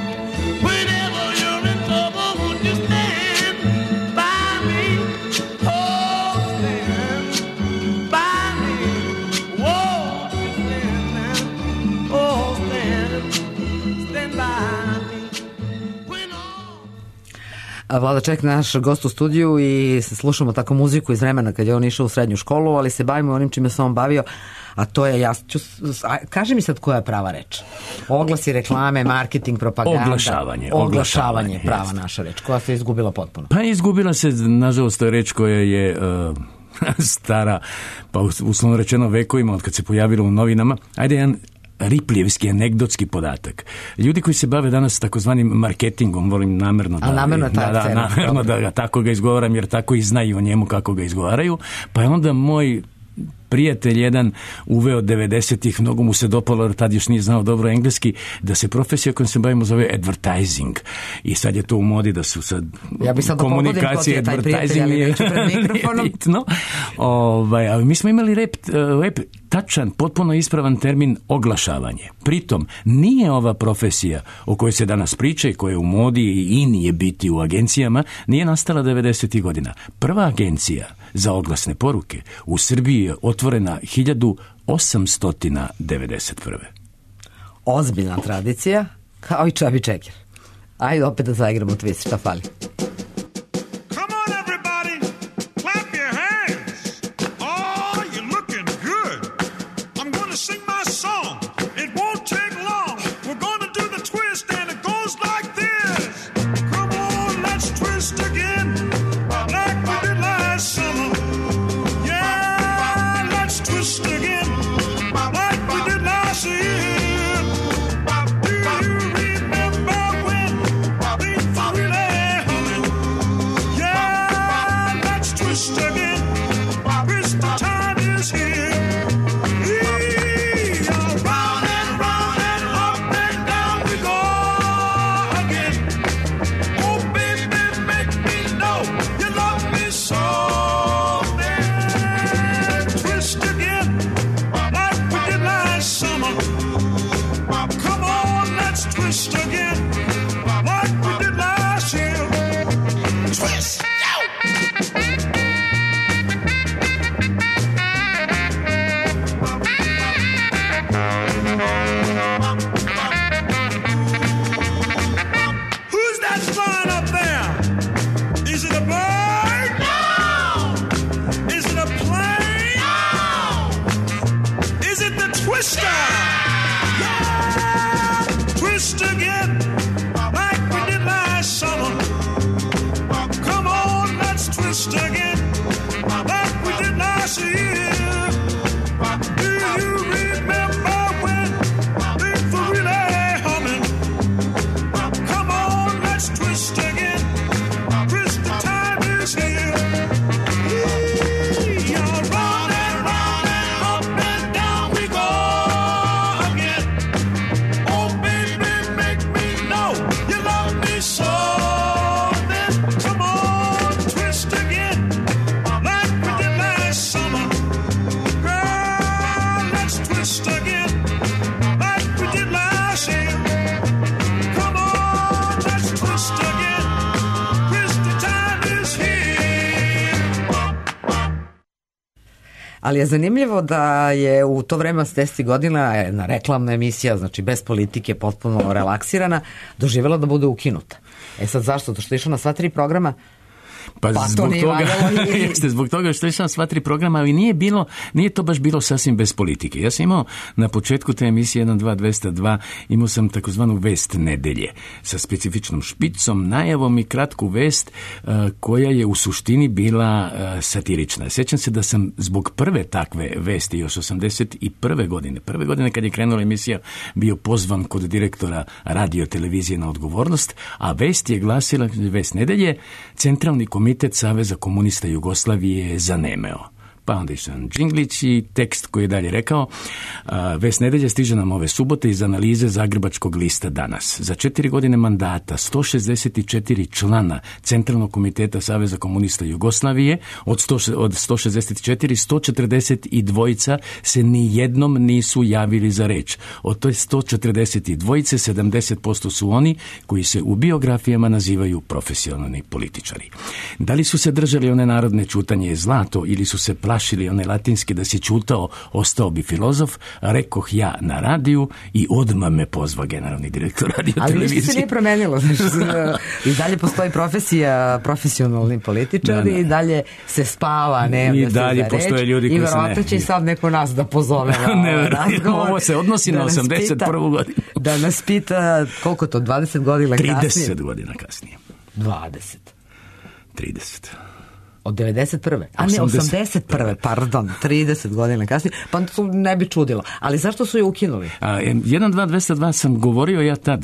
Whenever you're in trouble, would you stand by me? Vlada Ček, naš gost u studiju, i slušamo tako muziku iz vremena kad je on išao u srednju školu, ali se bavimo onim čime se on bavio, a to je, kaži mi sad koja je prava reč? Oglasi, reklame, marketing, propaganda. Oglašavanje, prava naša reč, koja se izgubila potpuno. Pa izgubila se, nažalost, to je reč koja je stara, pa uslovno rečeno vekovima, od kad se pojavilo u novinama. Ajde jedan ripljevski, anegdotski podatak. Ljudi koji se bave danas takozvanim marketingom, volim namjerno da ga tako ga izgovaram, jer tako i znaju o njemu kako ga izgovaraju, pa je onda moj prijatelj jedan uveo 90-ih, mnogo mu se dopalo, jer tad još nije znao dobro engleski, da se profesija kojom se bavimo zove advertising. I sad je to u modi da su sad komunikacije, advertising je bitno. Ali mi smo imali rep tačan, potpuno ispravan termin oglašavanje. Pritom, nije ova profesija o kojoj se danas priča i koja je u modi i in je biti u agencijama, nije nastala 90-ih godina. Prva agencija za oglasne poruke u Srbiji je otvorena 1891. Ozbiljna tradicija, kao i Čabi Čekir. Ajde opet da zaigramo twist, šta fali? Ali je zanimljivo da je u to vreme 10 godina jedna reklamna emisija, znači bez politike, potpuno relaksirana, doživjela da bude ukinuta. Sad zašto? To što je išlo na sva 3 programa? Pa zbog toga, jeste, zbog toga što je sam sva 3 programa, ali nije to baš bilo sasvim bez politike. Ja sam imao na početku te emisije 1-2-202, imao sam takozvanu vest nedelje sa specifičnom špicom, najavom i kratku vest koja je u suštini bila satirična. Sjećam se da sam zbog prve takve vesti još 81. godine, prve godine kad je krenula emisija, bio pozvan kod direktora radio televizije na odgovornost, a vest je glasila, vest nedelje, Centralni komitet Saveza komunista Jugoslavije je zanemeo. Pa onda išao džinglić i tekst koji je dalje rekao: vest nedelje stiže nam ove subote iz analize Zagrebačkog lista Danas. Za 4 godine mandata 164 člana Centralnog komiteta Saveza komunista Jugoslavije, od 164, 142 se ni jednom nisu javili za reč. Od toj 142, 70% su oni koji se u biografijama nazivaju profesionalni političari. Da li su se držali one narodne čutanje je zlato ili su se plašili plašili, one latinske, da si čutao, ostao bi filozof, rekoh ja na radiju i odmah me pozva generalni direktor radio televizije. Ali ništa se nije promenilo, znači, i dalje postoji profesija profesionalni političari, i dalje se spava, ne i dalje postoje ljudi koji se ne... I verovatno će i sad neko nas da pozove na razgovor. Ovo se odnosi na 81. godinu. Da nas pita koliko to, 20 godina kasnije? 30 godina kasnije. 20. 30. Od 91. A ne, 81. Pardon, 30 godina kasnije. Pa to ne bi čudilo. Ali zašto su je ukinuli? 1-2-202 sam govorio ja tad,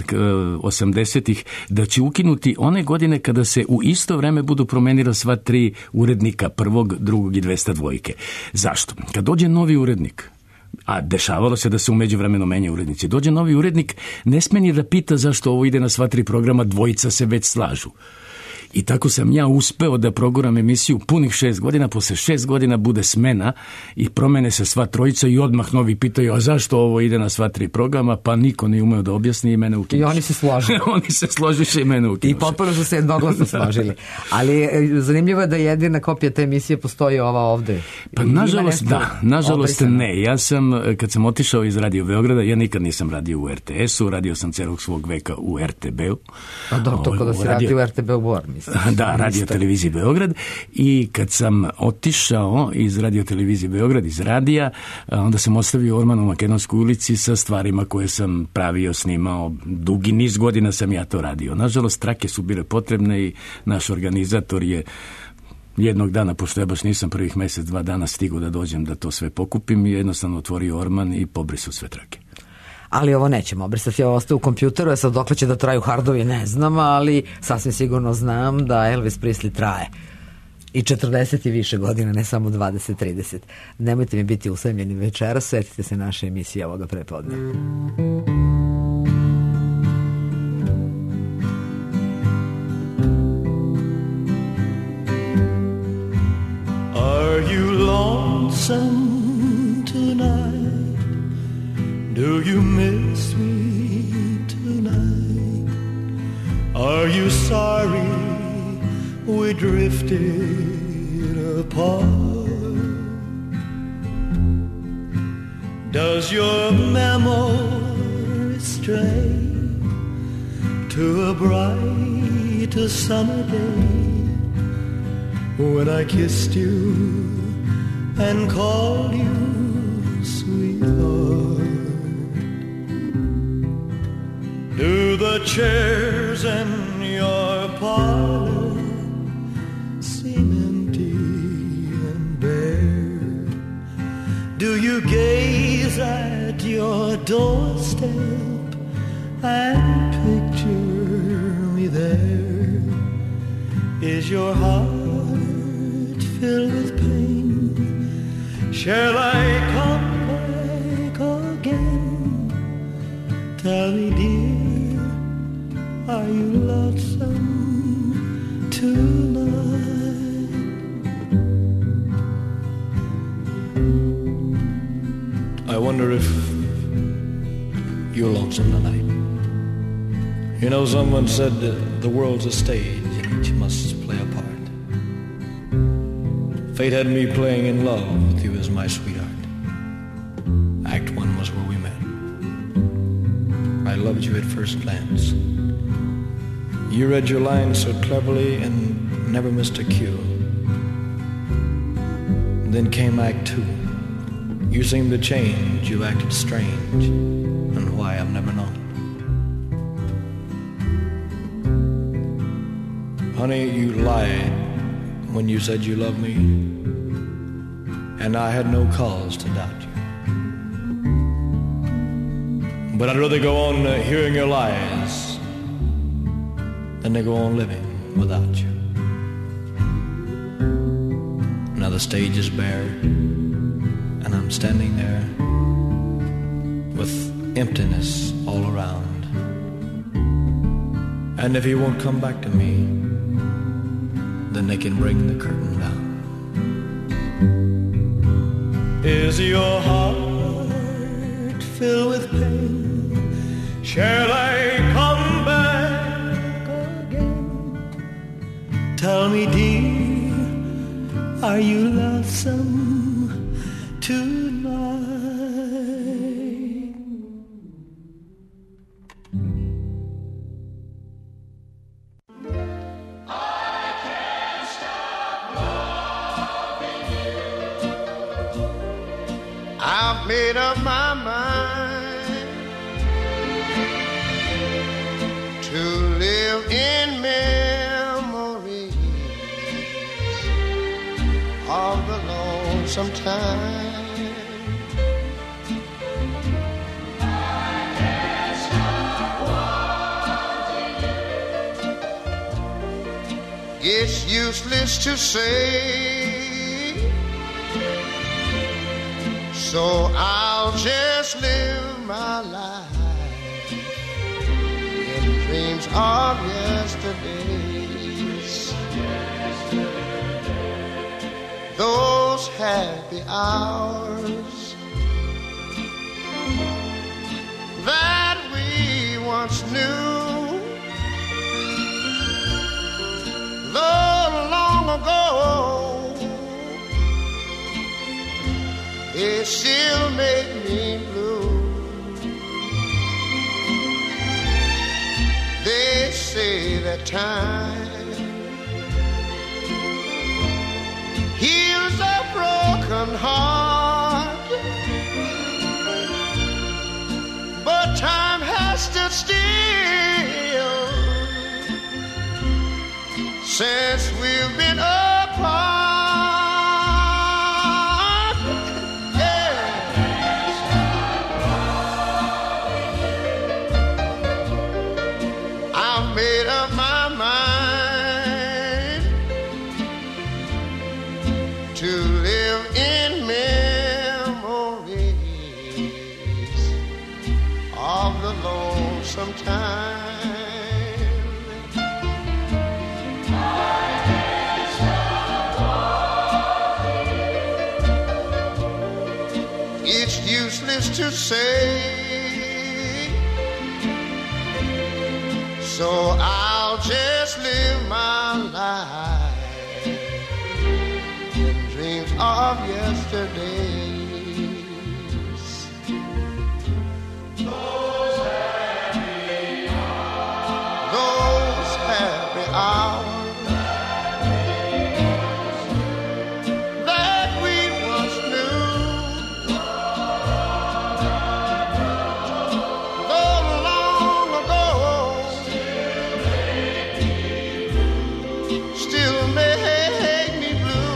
80-ih, da će ukinuti one godine kada se u isto vreme budu promenila sva 3 urednika, prvog, drugog i 202. Zašto? Kad dođe novi urednik, a dešavalo se da se u međuvremenu menja urednici, dođe novi urednik, ne sme ni da pita zašto ovo ide na sva 3 programa, dvojica se već slažu. I tako sam ja uspeo da proguram emisiju punih 6 godina, posle 6 godina bude smena i promene se sva trojica i odmah novi pitaju, a zašto ovo ide na sva 3 programa, pa niko nije umeo da objasni i mene ukinuše. I oni se složili. Oni se složiše i mene ukinuše. I potpuno su se jednoglasno složili. Ali zanimljivo je da jedina kopija te emisije postoji ova ovde. Pa nažalost ne. Ja sam, kad sam otišao iz Radio Beograda, ja nikad nisam radio u RTS-u, radio sam celog svog veka u RTB-u. A dobro, kada si radio u RTB-u Bor, Da, Radio televizije Beograd, i kad sam otišao iz Radio televizije Beograd, iz radija, onda sam ostavio Orman u Makedonskoj ulici sa stvarima koje sam pravio, snimao. Dugi niz godina sam ja to radio. Nažalost, trake su bile potrebne i naš organizator je jednog dana, pošto ja baš nisam prvih mjesec, 2 dana stigao da dođem da to sve pokupim, i jednostavno otvorio Orman i pobrisu sve trake. Ali ovo nećemo obrisati, ovo ostaje u kompjuteru, a sad dokle će da traju hardovi ne znam, ali sasvim sigurno znam da Elvis Presley traje i 40 i više godina, ne samo 20-30. Nemojte mi biti usamljeni večeras, svetite se naše emisije ovoga prepodne. Are you lonesome tonight? Do you miss me tonight? Are you sorry we drifted apart? Does your memory stray to a bright summer day when I kissed you and called you sweetheart? Do the chairs in your parlor seem empty and bare? Do you gaze at your doorstep and picture me there? Is your heart filled with pain? Shall I come back again? Tell me, dear, are you lonesome tonight? I wonder if you're lonesome tonight. You know, someone said the world's a stage and each must play a part. Fate had me playing in love with you as my sweetheart. Act 1 was where we met. I loved you at first glance. You read your lines so cleverly and never missed a cue. Then came Act 2. You seemed to change, you acted strange, and why I've never known. Honey, you lied when you said you loved me, and I had no cause to doubt you. But I'd rather go on hearing your lies than to go on living without you. Now the stage is bare, and I'm standing there with emptiness all around. And if he won't come back to me, then they can bring the curtain down. Is your heart filled with pain? Shall I come back again? Tell me, dear, Are you lonesome tonight? I've made up my mind to live in memories of the lonesome time. I can't stop wanting you. It's useless to say, so I'll just live my life in dreams of yesterdays. Those happy hours that we once knew, though long ago, it still make me blue. They say that time heals a broken heart, but time has stood still since we've been apart. Made up my mind to live in memories of the lonesome time. I can't stop wanting you. It's useless to say, so I'll just live my life in dreams of yesterdays. Those happy hours that we once knew, though long ago, still make me blue.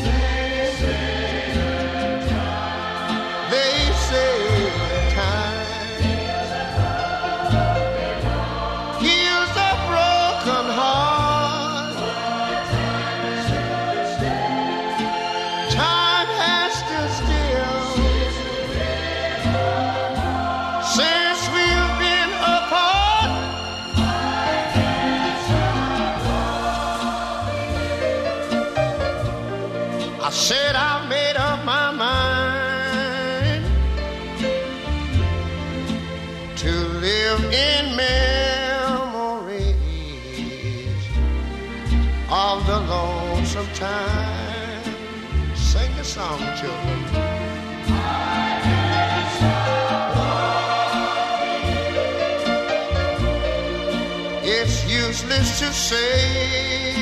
They say that time heals a broken heart. Time has stood still since we've been apart. I said I made up my mind to live in memories of the lonesome time. Sing the song, children. I can't stop wanting you. It's useless to say,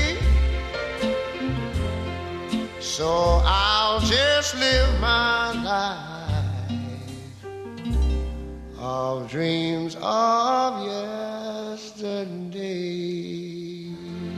so I'll just live my life of dreams of yesterdays.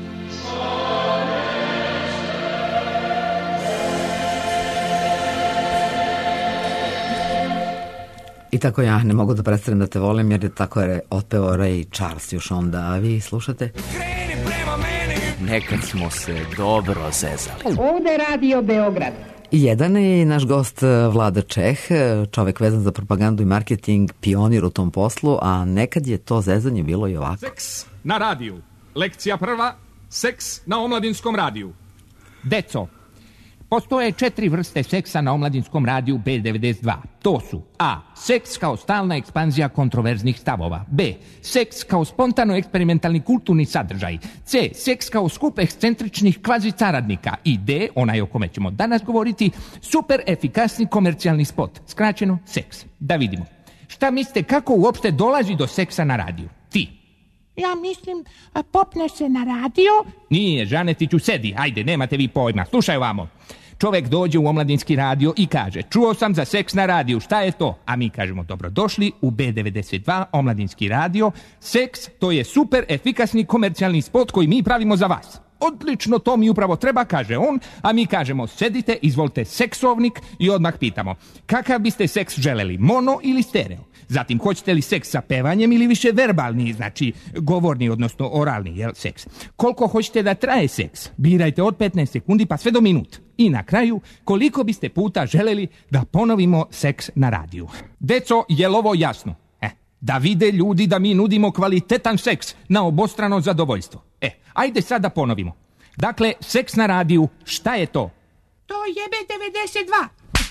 I tako ja ne mogu da predstavim da te volim, jer je tako je otpevao Ray Charles još onda, a vi slušate? Nekad smo se dobro zezali. Ovde Radio Beograd. Jedan je naš gost Vlada Čeh, čovek vezan za propagandu i marketing, pionir u tom poslu, a nekad je to zezanje bilo i ovako. Seks na radiju. Lekcija prva, seks na omladinskom radiju. Deco, Postoje 4 vrste seksa na omladinskom radiju B92. To su A. Seks kao stalna ekspanzija kontroverznih stavova. B. Seks kao spontano eksperimentalni kulturni sadržaj. C. Seks kao skup ekscentričnih kvazi caradnika. I D. Onaj o kome ćemo danas govoriti, super efikasni komercijalni spot. Skraćeno, seks. Da vidimo. Šta mislite, kako uopšte dolazi do seksa na radiju? Ti. Ja mislim, popne se na radio. Nije, Žanetiću, sedi. Ajde, nemate vi pojma. Slušaj ovamo. Čovek dođe u omladinski radio i kaže: čuo sam za seks na radiju, šta je to? A mi kažemo: dobrodošli u B92 omladinski radio. Seks, to je super efikasni komercijalni spot koji mi pravimo za vas. Odlično, to mi upravo treba, kaže on, a mi kažemo: sedite, izvolite seksovnik, i odmah pitamo: kakav biste seks želeli, mono ili stereo? Zatim, hoćete li seks sa pevanjem ili više verbalni, znači govorni, odnosno oralni, jel, seks? Koliko hoćete da traje seks? Birajte od 15 sekundi pa sve do minut. I na kraju, koliko biste puta želeli da ponovimo seks na radiju? Deco, je li ovo jasno? Da vide ljudi da mi nudimo kvalitetan seks na obostrano zadovoljstvo. Ajde sad da ponovimo. Dakle, seks na radiju, šta je to? To je B92.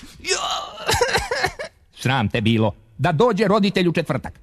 Sram te bilo. Da dođe roditelj u četvrtak.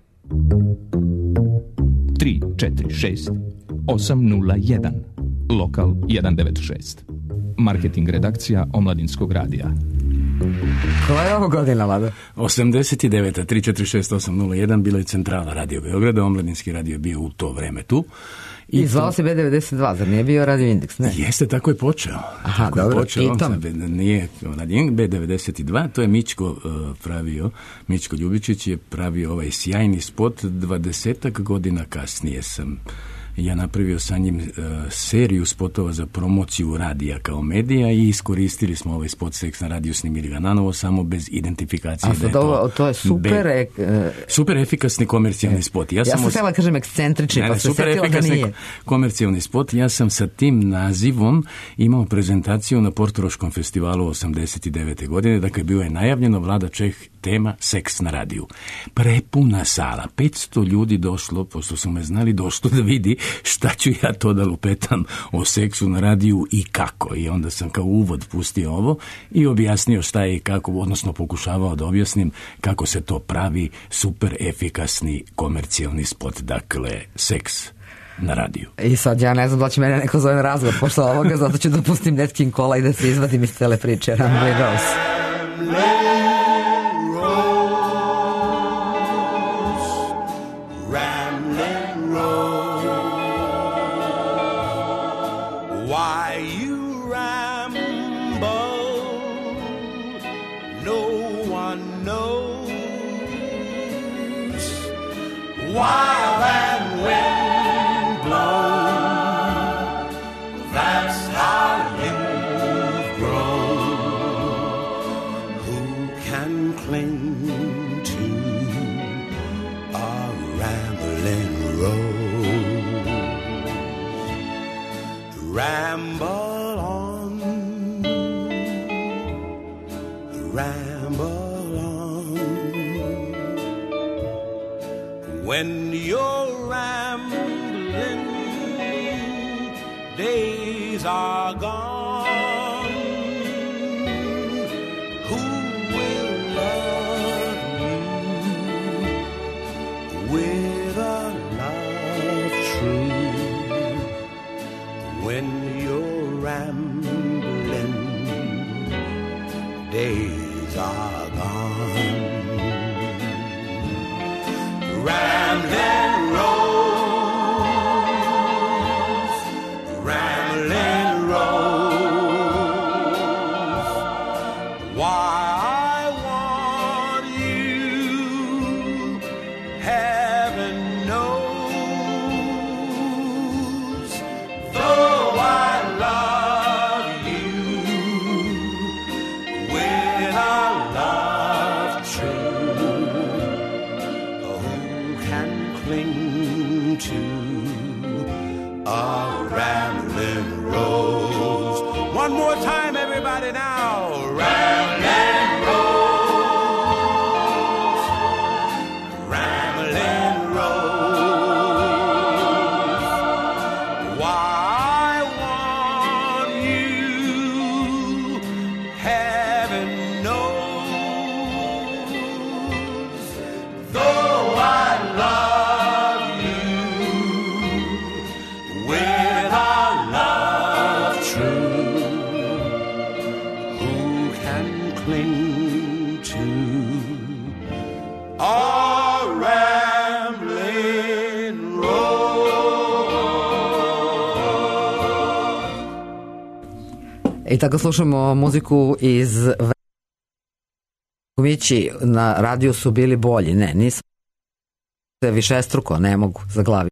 346-801. Lokal 196. Marketing redakcija Omladinskog radija. Koja je ovo godina, Lada? 89. 346-801 bila je centrala Radio Beograda, Omladinski radio je bio u to vreme tu. I zvao se B92, zar nije bio Radio Indeks? Ne. Jeste, tako je počeo. Aha, tako dobro, počeo, nije Radio B92, to je Mićko pravio, Mićko Ljubičić je pravio ovaj sjajni spot, 20 godina kasnije sam ja napravio sa njim seriju spotova za promociju radija kao medija i iskoristili smo ovaj spot Seks na radiju, snimili ga nanovo, samo bez identifikacije. To je super... super efikasni komercijalni spot. Ja sam htjela kažem ekscentrični, pa se setila da nije. Komercijalni spot. Ja sam sa tim nazivom imao prezentaciju na Portoroškom festivalu 89. godine, dakle bio je najavljeno, Vlada Čeh, tema Seks na radiju. Prepuna sala, 500 ljudi došlo, pošto su me znali, došlo da vidi šta ću ja to da lupetam o seksu na radiju i kako. I onda sam kao uvod pustio ovo i objasnio šta je i kako, odnosno pokušavao da objasnim kako se to pravi super efikasni komercijalni spot, dakle seks na radiju. I sad ja ne znam da će mene neko zove na razgovor posle ovoga, zato ću da pustim Nat King Cole i da se izvadim iz cele priče. Ramblin' Rose. While and wind blow, that's how you've grown. Who can cling to a rambling rose? Ramble on, ramble. When you're rambling, days are gone. Who will love you with a love true? When you're rambling, days are gone. Ramblin' Rose, Ramblin' Rose, why I want you, heaven knows, though I love you with a love true. Cling to a rambling rose. One more time, everybody now. Rambling rose, rambling rose. Why I want you, cling to our rambling road. I tako slušamo muziku iz Mići na radiju su bili bolji. Ne, nisu višestruko, ne mogu za glavi.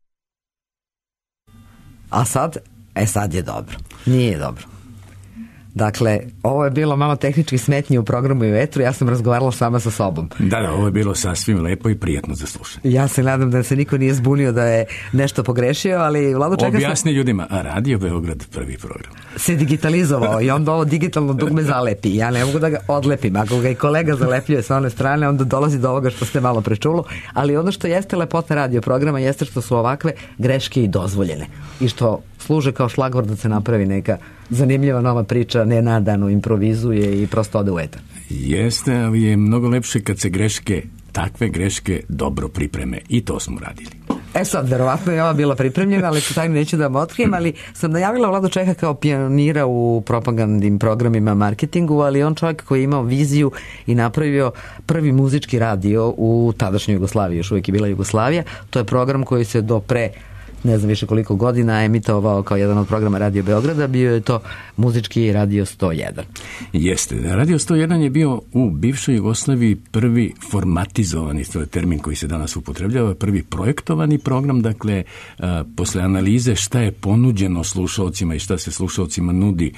A sad, sad je dobro. Nije dobro. Dakle, ovo je bilo malo tehnički smetnje u programu i u etru, ja sam razgovarala sama sa sobom. Da, ovo je bilo sasvim lepo i prijatno za slušanje. Ja se nadam da se niko nije zbunio da je nešto pogrešio, ali Vlado čeka objasni ljudima, a Radio Beograd prvi program se digitalizovao i onda ovo digitalno dugme zalepi. Ja ne mogu da ga odlepim. Ako ga i kolega zalepljuje sa one strane, onda dolazi do ovoga što ste malo prečulo, ali ono što jeste lepota radio programa jeste što su ovakve greške i dozvoljene i što služe kao šlagvort da se napravi neka zanimljiva nova priča, nenadano improvizuje i prosto ode u etar. Jeste, ali je mnogo lepše kad se takve greške dobro pripreme i to smo radili. Sad, verovatno je ova bila pripremljena, ali to tajno neću da vam otkrijem, ali sam najavila Vlado Čeha kao pionira u propagandnim programima, marketingu, ali on čovjek koji je imao viziju i napravio prvi muzički radio u tadašnjoj Jugoslaviji, još uvijek je bila Jugoslavija. To je program koji se do pre ne znam više koliko godina emitovao kao jedan od programa Radio Beograda, bio je to muzički Radio 101. Jeste, Radio 101 je bio u bivšoj Jugoslaviji prvi formatizovani, to je termin koji se danas upotrebljava, prvi projektovani program, dakle, posle analize šta je ponuđeno slušalcima i šta se slušalcima nudi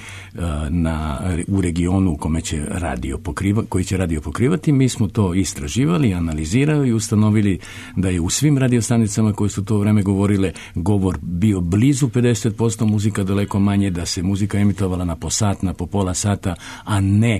u regionu u kome će koji će radio pokrivati, mi smo to istraživali, analizirali i ustanovili da je u svim radiostanicama koje su to vreme govorile govor bio blizu 50%, muzika daleko manje, da se muzika emitovala na po sat, na po pola sata, a ne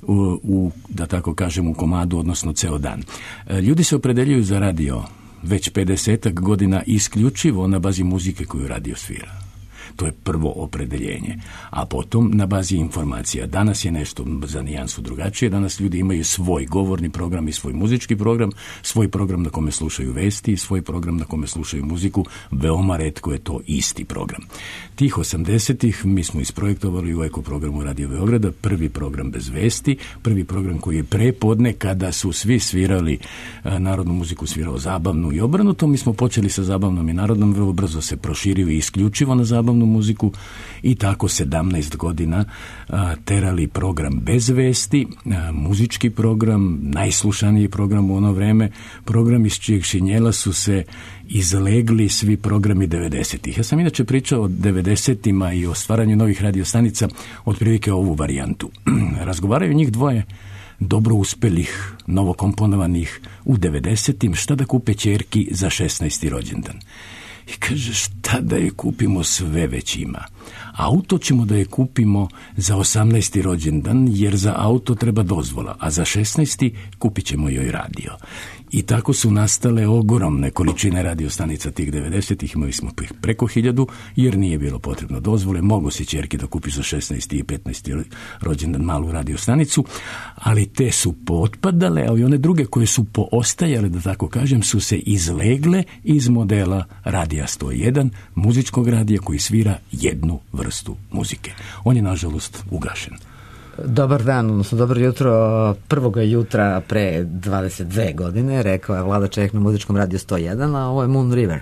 da tako kažem, u komadu, odnosno ceo dan. Ljudi se opredeljuju za radio već 50 godina isključivo na bazi muzike koju radio svira. To je prvo opredeljenje, a potom na bazi informacija. Danas je nešto za nijansu drugačije, danas ljudi imaju svoj govorni program i svoj muzički program, svoj program na kome slušaju vesti i svoj program na kome slušaju muziku, veoma retko je to isti program. Tih 80-ih mi smo isprojektovali u Eko programu Radio Beograda prvi program bez vesti, prvi program koji je prepodne kada su svi svirali narodnu muziku, svirao zabavnu i obrnuto. Mi smo počeli sa zabavnom i narodnom, vrlo brzo se proširio i isključivo na zabavnu muziku i tako 17 godina terali program bez vesti, muzički program, najslušaniji program u ono vreme, program iz čijeg šinjela su se izlegli svi programi 90-ih. Ja sam inače pričao o 90-ima i o stvaranju novih radiostanica, otprilike ovu varijantu. Razgovaraju njih dvoje dobro uspelih, novokomponovanih u 90-im, šta da kupe ćerki za 16. rođendan. I kaže, šta da je kupimo, sve već ima. Auto ćemo da je kupimo za 18. rođendan, jer za auto treba dozvola, a za 16. kupit ćemo joj radio. I tako su nastale ogromne količine radiostanica tih 90-ih, imali smo preko 1000, jer nije bilo potrebno dozvole, mogo se ćerki da kupi za 16. i 15. rođendan malu radiostanicu, ali te su pootpadale, ali one druge koje su poostajale, da tako kažem, su se izlegle iz modela Radija 101, muzičkog radija koji svira jednu vrstu muzike. On je, nažalost, ugašen. Dobar dan, odnosno dobro jutro, prvoga jutra pre 22 godine, rekao je Vlada Čeh na muzičkom radiju 101, a ovo je Moon River.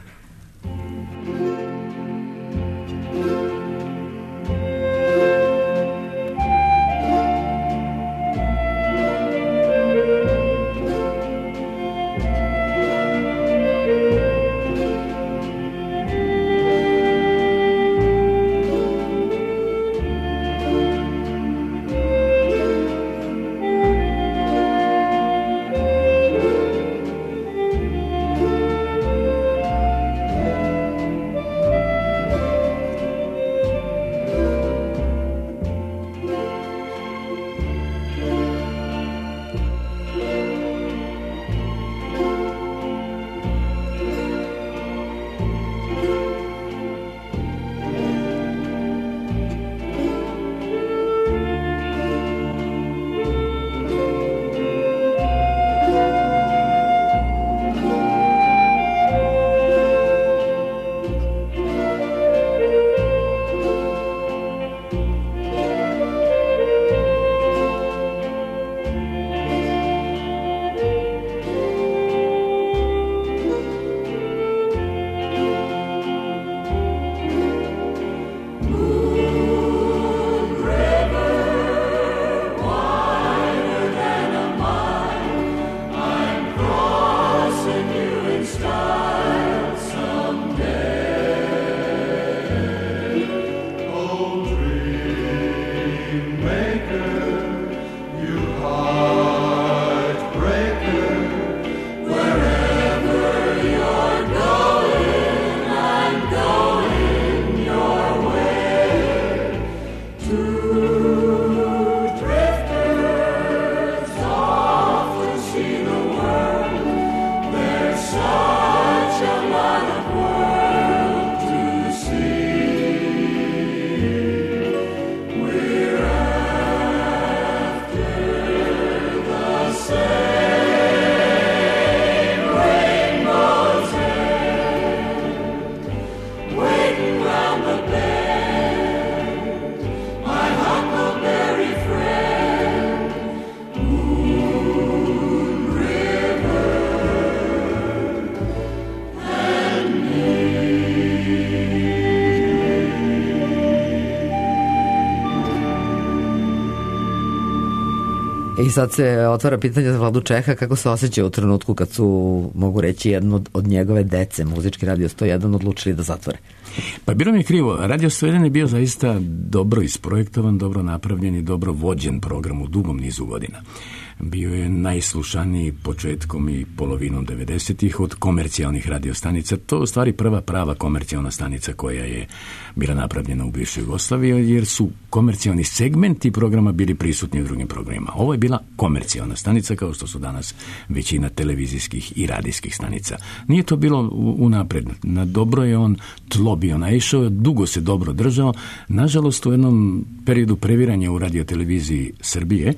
I sad se otvara pitanje za Vladu Čeha, kako se osjeća u trenutku kad su, mogu reći, jedno od njegove dece, Muzički radio 101, odlučili da zatvore. Pa bilo mi je krivo. Radio 101 je bio zaista dobro isprojektovan, dobro napravljen i dobro vođen program u dugom nizu godina. Bio je najslušaniji početkom i polovinom 90-ih od komercijalnih radiostanica. To je u stvari prva prava komercijalna stanica koja je bila napravljena u bivšoj Jugoslaviji, jer su komercijalni segmenti programa bili prisutni u drugim programima. Ovo je bila komercijalna stanica, kao što su danas većina televizijskih i radijskih stanica. Nije to bilo unapred. Na dobro je on tlo bio naišao, dugo se dobro držao. Nažalost, u jednom periodu previranja u radioteleviziji Srbije,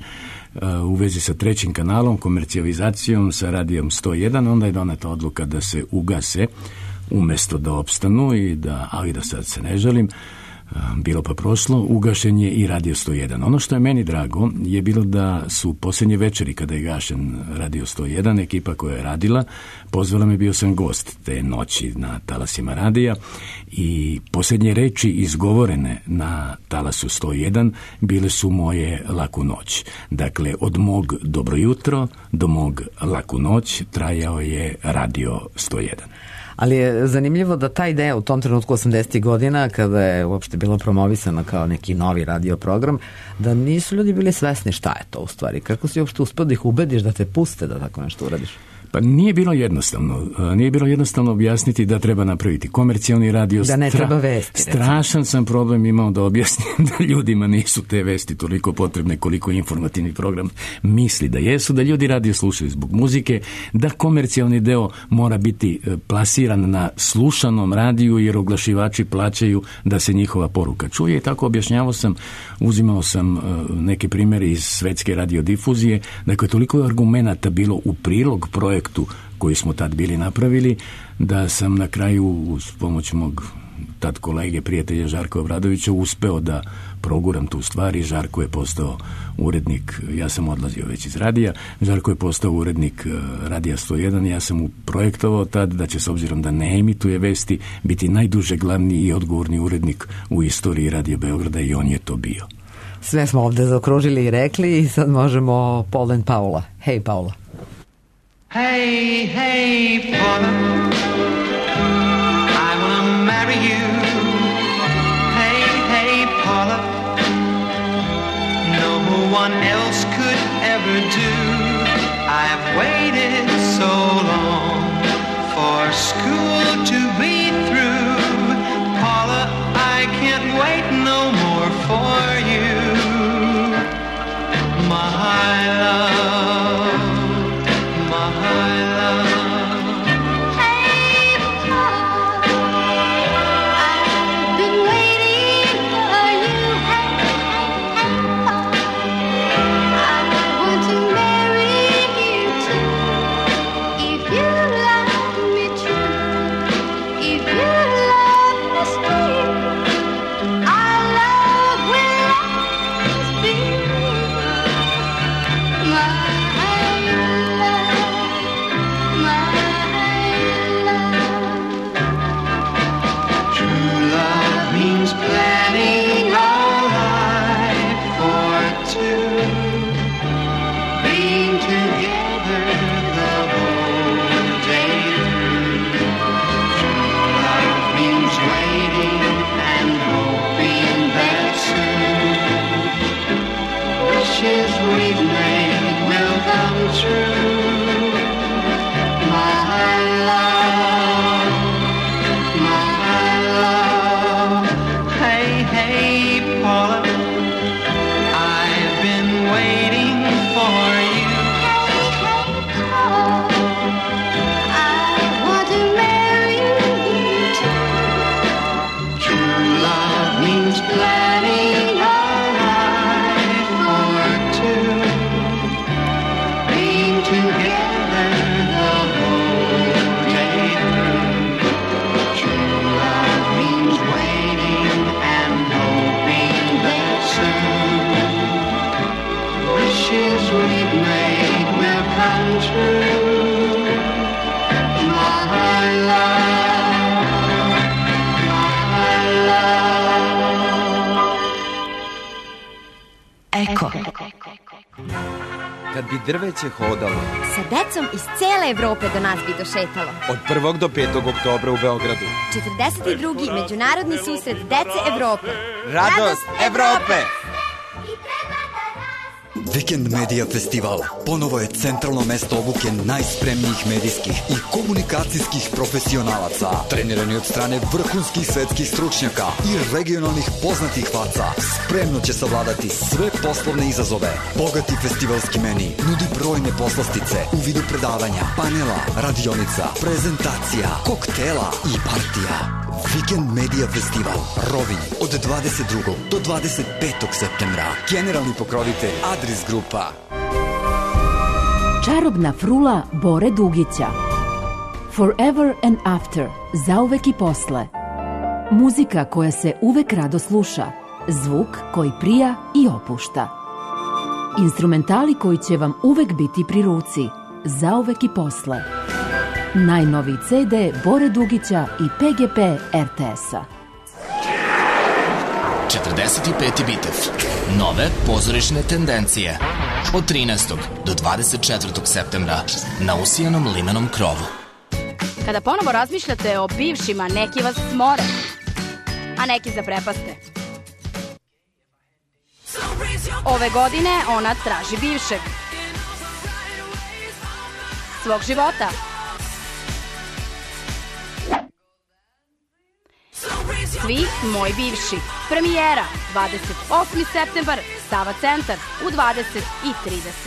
u vezi sa trećim kanalom, komercijalizacijom, sa radijom 101, onda je doneta odluka da se ugase umjesto da opstanu, ali da sad se ne želim, bilo pa prošlo, ugašen je i Radio 101. Ono što je meni drago je bilo da su posljednje večeri, kada je gašen Radio 101, ekipa koja je radila, pozvala me, bio sam gost te noći na talasima radija i posljednje reči izgovorene na talasu 101 bile su moje laku noć. Dakle, od mog dobro jutro do mog laku noć trajao je Radio 101. Ali je zanimljivo da taj deo u tom trenutku 80. godina, kada je uopšte bilo promovisano kao neki novi radio program, da nisu ljudi bili svesni šta je to u stvari. Kako si uopšte uspio da ih ubediš da te puste da tako nešto uradiš? Pa nije bilo jednostavno. Nije bilo jednostavno objasniti da treba napraviti komercijalni radio. Da ne treba vesti. Strašan sam problem imao da objasnim da ljudima nisu te vesti toliko potrebne koliko informativni program misli da jesu, da ljudi radio slušaju zbog muzike, da komercijalni deo mora biti plasiran na slušanom radiju jer oglašivači plaćaju da se njihova poruka čuje. I tako objašnjavao sam, uzimao sam neke primjere iz svetske radiodifuzije, dakle toliko je argumenata bilo u prilog projektu koji smo tad bili napravili, da sam na kraju uz pomoć mog tad kolege, prijatelja Žarka Obradovića uspeo da proguram tu stvar i Žarko je postao urednik, ja sam odlazio već iz radija, Žarko je postao urednik Radija 101, ja sam mu projektovao tad da će, s obzirom da ne emituje vesti, biti najduže glavni i odgovorni urednik u istoriji Radija Beograda i on je to bio. Sve smo ovde zaokružili i rekli i sad možemo Paul and Paula. Hej Paula. Hey, hey, Paula, I wanna marry you. Hey, hey, Paula, no one else could ever do. I've waited so long for school to be through. Paula, I can't wait no more for you, my love. Kad bi drveće hodalo. Sa decom iz cele Evrope do nas bi došetalo. Od 1. do 5. oktobra u Beogradu. 42. Međunarodni susret dece Evrope. Radost Evrope! Vikend Medija Festival ponovo je centralno mesto obuke najspremnijih medijskih i komunikacijskih profesionalaca. Trenirani od strane vrhunskih svetskih stručnjaka i regionalnih poznatih faca. Spremno će savladati sve poslovne izazove. Bogati festivalski meni nudi brojne poslastice u vidu predavanja, panela, radionica, prezentacija, koktela i partija. Vikend Medija Festival Rovinj od 22. do 25. septembra. Generalni pokrovitelj Adris Grupa. Čarobna frula Bore Dugića. Forever and After. Zauvek i posle. Muzika koja se uvek rado sluša. Zvuk koji prija i opušta. Instrumentali koji će vam uvek biti pri ruci. Zauvek i posle. Najnoviji CD Bore Dugića i PGP RTS-a. 45. bitev. Nove pozorišne tendencije. Od 13. do 24. septembra na usijanom limenom krovu. Kada ponovo razmišljate o bivšima, neki vas smore, a neki zaprepaste. Ove godine ona traži bivšeg. Svog života. Svi moji bivši. Premijera 28. septembar, Sava centar u 20:30.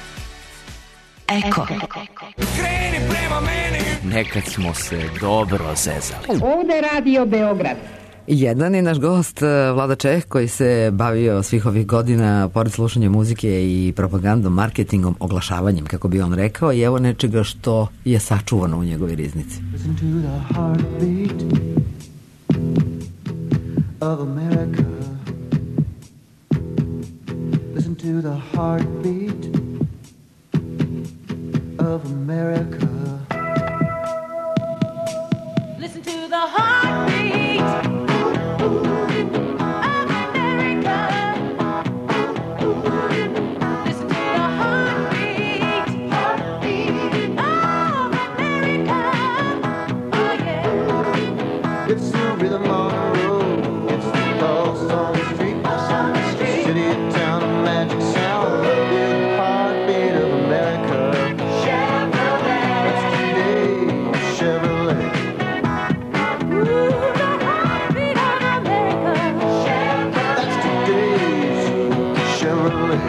Eko. Kreni prema meni. Nekad smo se dobro zezali. Ovde Radio Beograd. Jedan je naš gost, Vlada Čeh, koji se bavio svih ovih godina, pored slušanja muzike i propagandom, marketingom, oglašavanjem, kako bi on rekao, i evo nečega što je sačuvano u njegovoj riznici. Listen to the heartbeat of America. Listen to the heartbeat of America. Listen to the heartbeat of America. Listen to the heartbeat of America. Oh yeah. It's the rhythm on the road. It's the pulse on the street. City and town, a magic sound. The heartbeat of America. Chevrolet. That's today's Chevrolet. That's today's Chevrolet.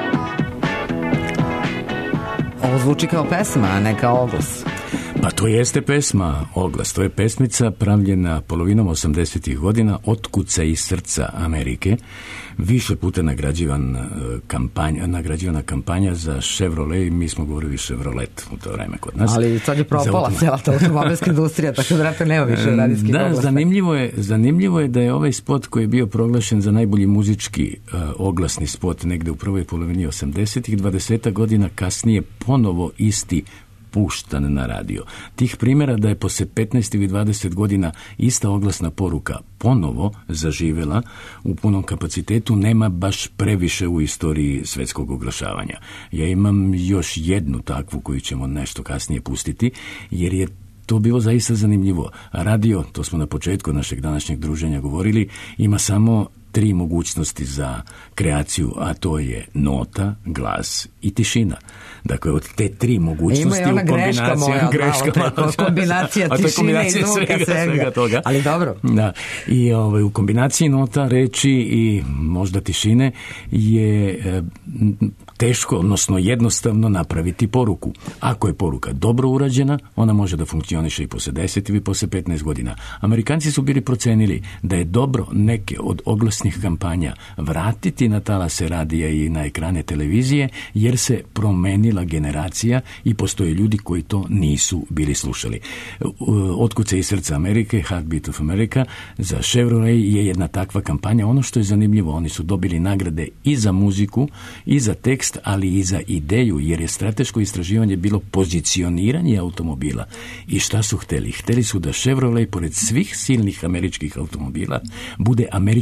Ovo zvuči kao pesma, a ne kao oglas. Pa to jeste pesma, oglas. To je pesmica pravljena polovinom 80-ih godina, Otkucaj iz srca Amerike. Više puta nagrađivana kampanja za Chevrolet i mi smo govorili Chevrolet u to vreme kod nas. Ali sad je propala cijela ta automobilska industrija, tako da vrata nema više radijskih oglasa. Zanimljivo je da je ovaj spot koji je bio proglašen za najbolji muzički oglasni spot negde u prvoj polovini 80-ih, 20 godina kasnije ponovo isti puštan na radio. Tih primjera da je posle 15 ili 20 godina ista oglasna poruka ponovo zaživela u punom kapacitetu nema baš previše u istoriji svetskog oglašavanja. Ja imam još jednu takvu koju ćemo nešto kasnije pustiti, jer je to bilo zaista zanimljivo. Radio, to smo na početku našeg današnjeg druženja govorili, ima samo 3 mogućnosti za kreaciju, a to je nota, glas i tišina. Dakle, od te 3 mogućnosti u kombinacija tišine i zvuka svega toga. Ali dobro. Da. I u kombinaciji nota, reči i možda tišine je teško, odnosno jednostavno napraviti poruku. Ako je poruka dobro urađena, ona može da funkcioniše i posle 10 ili posle 15 godina. Amerikanci su bili procenili da je dobro neke od oglasnih kampanja vratiti na talase radija i na ekrane televizije, jer se promenila generacija i postoje ljudi koji to nisu bili slušali. Otkucaj iz srca Amerike, Heartbeat of America, za Chevrolet je jedna takva kampanja. Ono što je zanimljivo, oni su dobili nagrade i za muziku, i za tekst, ali i za ideju, jer je strateško istraživanje bilo pozicioniranje automobila. I šta su hteli? Hteli su da Chevrolet, pored svih silnih američkih automobila, bude američki simbol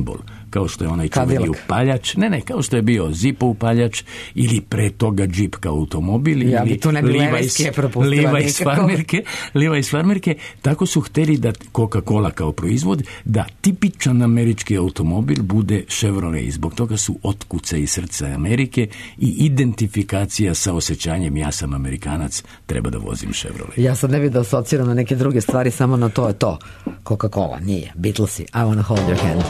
simbol, kao što je onaj čuveni upaljač, kao što je bio Zippo upaljač ili pre toga Jeep kao automobil ja ili Levi's farmerke, tako su hteli da Coca-Cola kao proizvod, da tipičan američki automobil bude Chevrolet i zbog toga su otkuce i srca Amerike i identifikacija sa osjećanjem ja sam Amerikanac, treba da vozim Chevrolet. Ja sad ne bih da asociram na neke druge stvari, samo na to je to. Coca-Cola, nije. Beatlesi, I wanna hold your hand.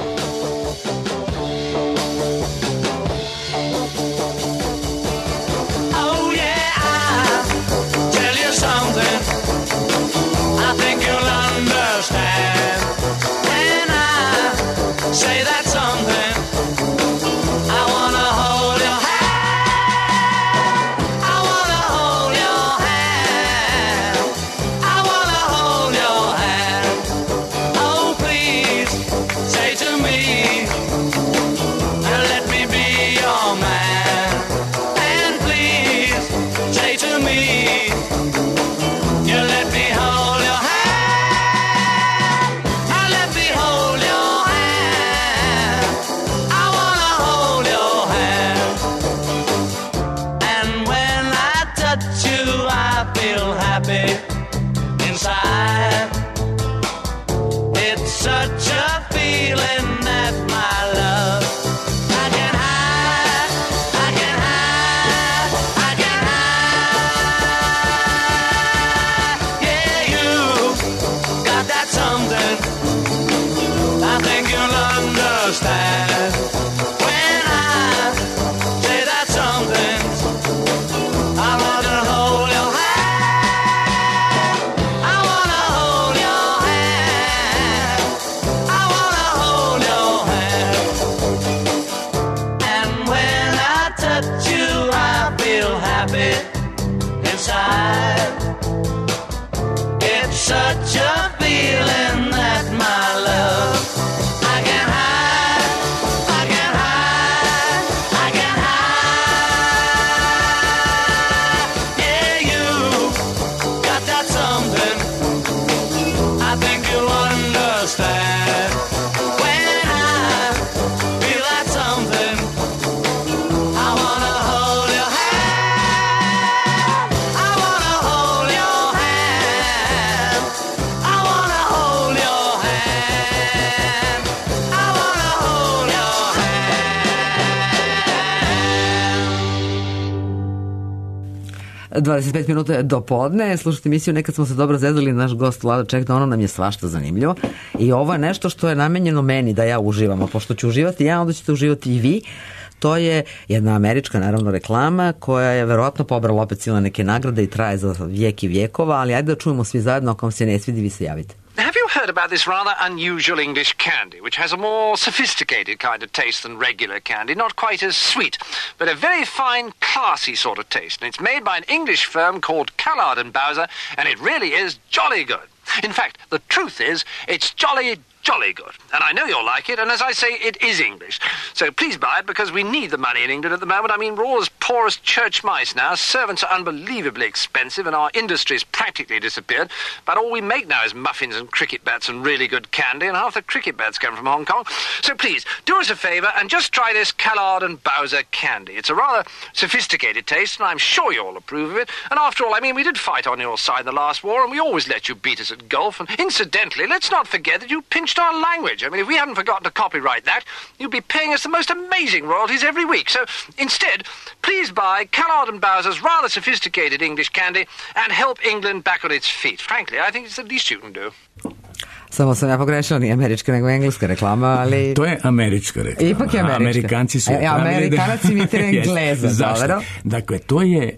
– 25 minuta do podne, slušajte emisiju Nekad smo se dobro zezali, naš gost Vlada Čekda, ono nam je svašta zanimljivo i ovo je nešto što je namenjeno meni da ja uživam, a pošto ću uživati ja, onda ćete uživati i vi. To je jedna američka, naravno, reklama koja je verovatno pobrala opet silne neke nagrade i traje za vijek i vijekova, ali ajde da čujemo svi zajedno, ako vam se ne svidi, vi se javite. Have you heard about this rather unusual English candy, which has a more sophisticated kind of taste than regular candy? Not quite as sweet, but a very fine, classy sort of taste. And it's made by an English firm called Callard and Bowser, and it really is jolly good. In fact, the truth is, it's jolly good. And I know you'll like it, and as I say, it is English. So please buy it, because we need the money in England at the moment. I mean, we're all as poor as church mice now. Servants are unbelievably expensive, and our industry's practically disappeared. But all we make now is muffins and cricket bats and really good candy, and half the cricket bats come from Hong Kong. So please, do us a favour and just try this Callard and Bowser candy. It's a rather sophisticated taste, and I'm sure you'll approve of it. And after all, I mean, we did fight on your side in the last war, and we always let you beat us at golf. And incidentally, let's not forget that you pinched our language. I mean, if we hadn't forgotten to copyright that, you'd be paying us the most amazing royalties every week. So instead, please buy Callard and Bowser's rather sophisticated English candy and help England back on its feet. Frankly, I think it's the least you can do. Samo sam ja pogrešila, nije američka nego engleska reklama, ali... To je američka reklama. Ipak je američka. Amerikanci su... Amerikanac imitira Engleza. Zašto? Dakle, to je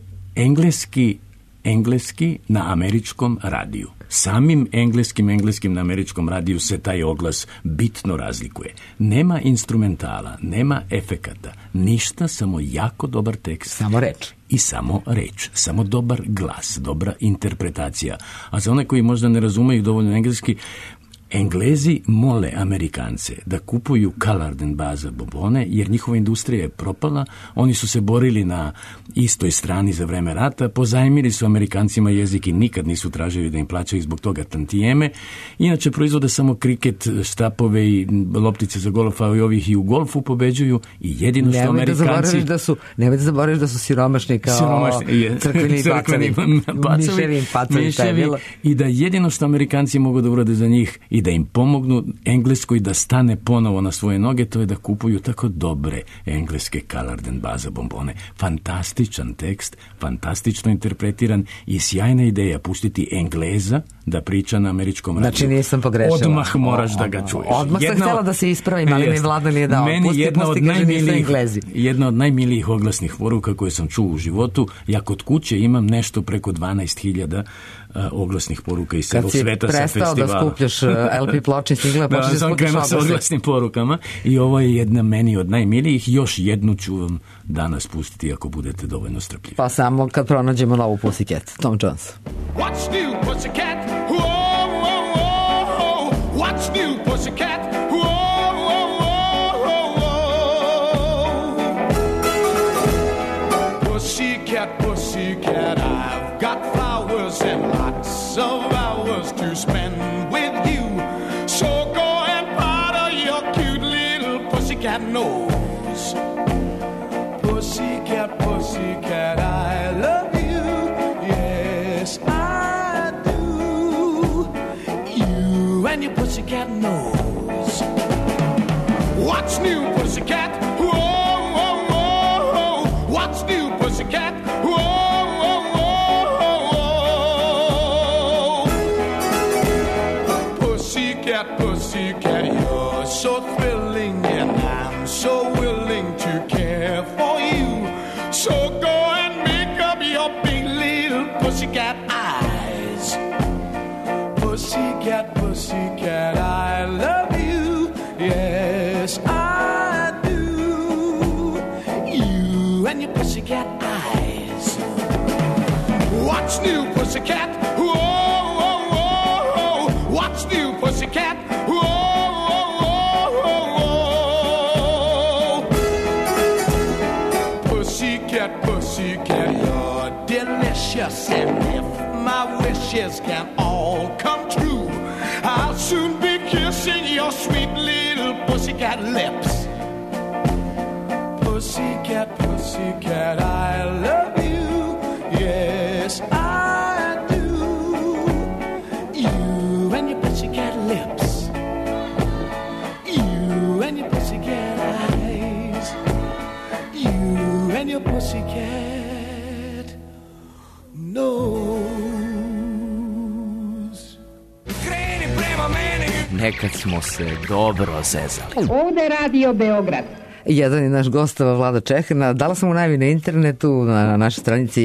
engleski na američkom radiju. Samim engleskim na američkom radiju se taj oglas bitno razlikuje. Nema instrumentala, nema efekata, ništa, samo jako dobar tekst. Samo reč. I samo reč, samo dobar glas, dobra interpretacija. A za one koji možda ne razumeju dovoljno engleski, Englezi mole Amerikance da kupuju Colored and Baza bombone, jer njihova industrija je propala, oni su se borili na istoj strani za vreme rata, pozajmili su Amerikancima jezik i nikad nisu tražili da im plaćaju zbog toga tantijeme. Inače proizvode samo kriket, štapove i loptice za golf, a i ovih i u golfu pobeđuju i jedino što Amerikanci... Nemoj da zaboraviš da su siromašni kao crkveni pacovi. I da jedino što Amerikanci mogu da urade za njih i da im pomognu Engleskoj da stane ponovo na svoje noge, to je da kupuju tako dobre engleske Colored and Baza bombone. Fantastičan tekst, fantastično interpretiran i sjajna ideja pustiti Engleza da priča na američkom radiju. Znači nisam pogrešila. Odmah moraš da ga čuješ. Odmah sam htjela da se ispravim, ali mi Vlada nije dao. Meni jedna od najmilijih oglasnih poruka koje sam čuo u životu. Ja kod kuće imam nešto preko 12.000 oglasnih poruka iz celog sveta sa festivala. Kad si prestao da skupljaš LP ploče i single, počeš da skupljaš sa oglasnim porukama i ovo je jedna meni od najmilijih. Još jednu ću vam danas pustiti ako budete dovoljno strpljivi. Pa samo kad pronađemo novu Pussycat, Tom Jones. What's new, Pussycat? Whoa, whoa, whoa. What's new, Pussycat? Whoa, whoa, whoa. Pussycat, Pussycat, I've got flowers and lots of hours to spend with you. So go and powder your cute little pussycat nose. Pussycat, Pussycat, I love you. Yes, I do. You and your pussycat nose. What's new, Pussycat? Whoa, whoa, whoa. What's new, Pussycat? Whoa, whoa, whoa. Pussycat, Pussycat, you're so thrilling and I'm so willing to care for you. So go and make up your big little pussycat eyes. Pussycat, Pussycat, I love you. Yes, I do. You and your pussycat eyes. What's new, Pussycat? Whoa, whoa, whoa. What's new, Pussycat? Whoa, whoa, whoa. Pussycat, Pussycat, you're delicious. And if my wishes can all come true, I'll soon be kissing your sweet little pussycat lips. Pussycat, Pussycat, I love you. Yes, I do. You and your pussycat lips. You and your pussycat eyes. You and your pussycat nose. Nekad smo se dobro zezali. Ovde je Radio Beograd. Jedan je naš gost Vlada Čehana. Dala sam mu najavi na internetu, na našoj stranici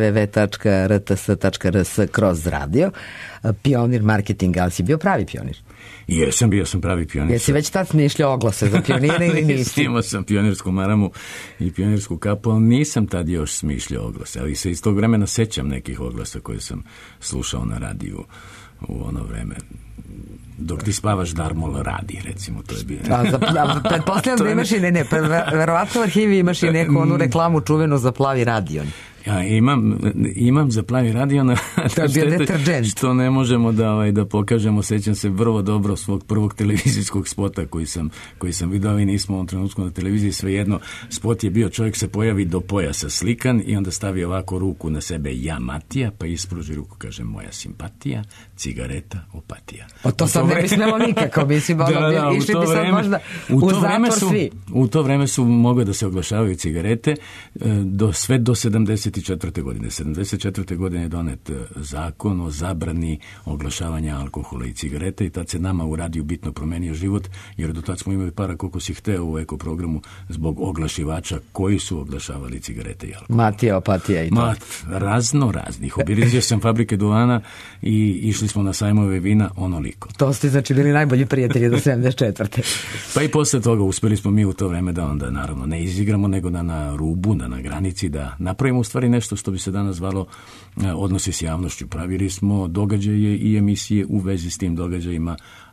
www.rts.rs/radio. Pionir marketinga, ali si bio pravi pionir? Jesam, bio sam pravi pionir. Jesi već tad smišljao oglase za pionire ili nisi? Imao sam pionirsku maramu i pionirsku kapu, ali nisam tad još smišljao oglase. Ali se iz tog vremena sećam nekih oglasa koje sam slušao na radiju u ono vreme. Dok ti spavaš, Darmol radi, recimo, to je bilo. Pretpostavljam da imaš i verovatno u arhivi imaš i neku onu reklamu čuvenu za plavi radion. Ja imam za plavi radion, što ne možemo da pokažemo. Sećam se vrlo dobro svog prvog televizijskog spota koji sam vidio i nismo u ovom trenutku na televiziji. Svejedno, spot je bio, čovjek se pojavi do pojasa slikan i onda stavi ovako ruku na sebe, ja Matija, pa ispruži ruku, kaže moja simpatija, cigareta, opatija. To sad ne bi smelo nikako, mislim, išli bi sad možda u zatvor svi. U to vreme su mogle da se oglašavaju cigarete sve do 74. godine. 74. godine je donet zakon o zabrani oglašavanja alkohola i cigareta i tad se nama u radiju bitno promenio život, jer do tad smo imali para koliko si hteo u eko programu zbog oglašivača koji su oglašavali cigarete i alkohol. Matija, opatija i to. Raznih. Obilazio sam fabrike duvana i išli smo na sajmove vina onoliko. To ste znači bili najbolji prijatelji do 74. Pa i posle toga uspeli smo mi u to vreme da onda naravno ne izigramo, nego da na rubu, da na granici, da napravimo u stvari nešto što bi se danas zvalo odnosi s javnošću. Pravili smo događaje i emisije u vezi s tim događajima,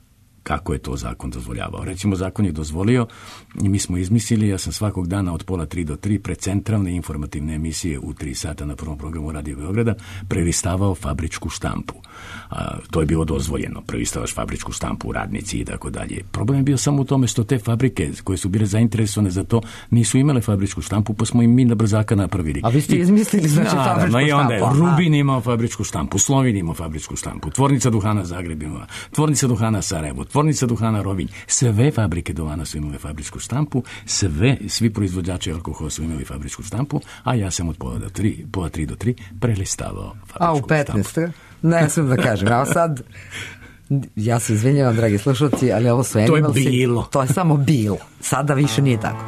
kako je to zakon dozvoljavao. Recimo, zakon je dozvolio i mi smo izmislili, ja sam svakog dana od 2:30 do 3 pred centralne informativne emisije u 3 sata na prvom programu Radio Beograda prelistavao fabričku štampu. To je bilo dozvoljeno, prelistavaš fabričku štampu, radnici i tako dalje. Problem je bio samo u tome što te fabrike koje su bile zainteresovane za to nisu imale fabričku štampu, pa smo im mi na brzaka napravili. A vi ste izmislili znači fabričku štampu? I onda je Rubin imao fabričku štampu, Slovin imao fabričku štampu, Tvornica duhana Zagreb imao, Tvornica duhana Sarajevo, Tvornica duhana Rovinj. Sve fabrike duvana su imale fabričku štampu, svi proizvođači alkohola su imali fabričku štampu, a ja sam od 2:30 do 3 prelistavao fabričku štampu. A u 15. Ne smijem da kažem, a sad ja se izvinjavam, dragi slušalci, ali ovo su Animalsi. To je bilo. To je samo bilo. Sada više nije tako.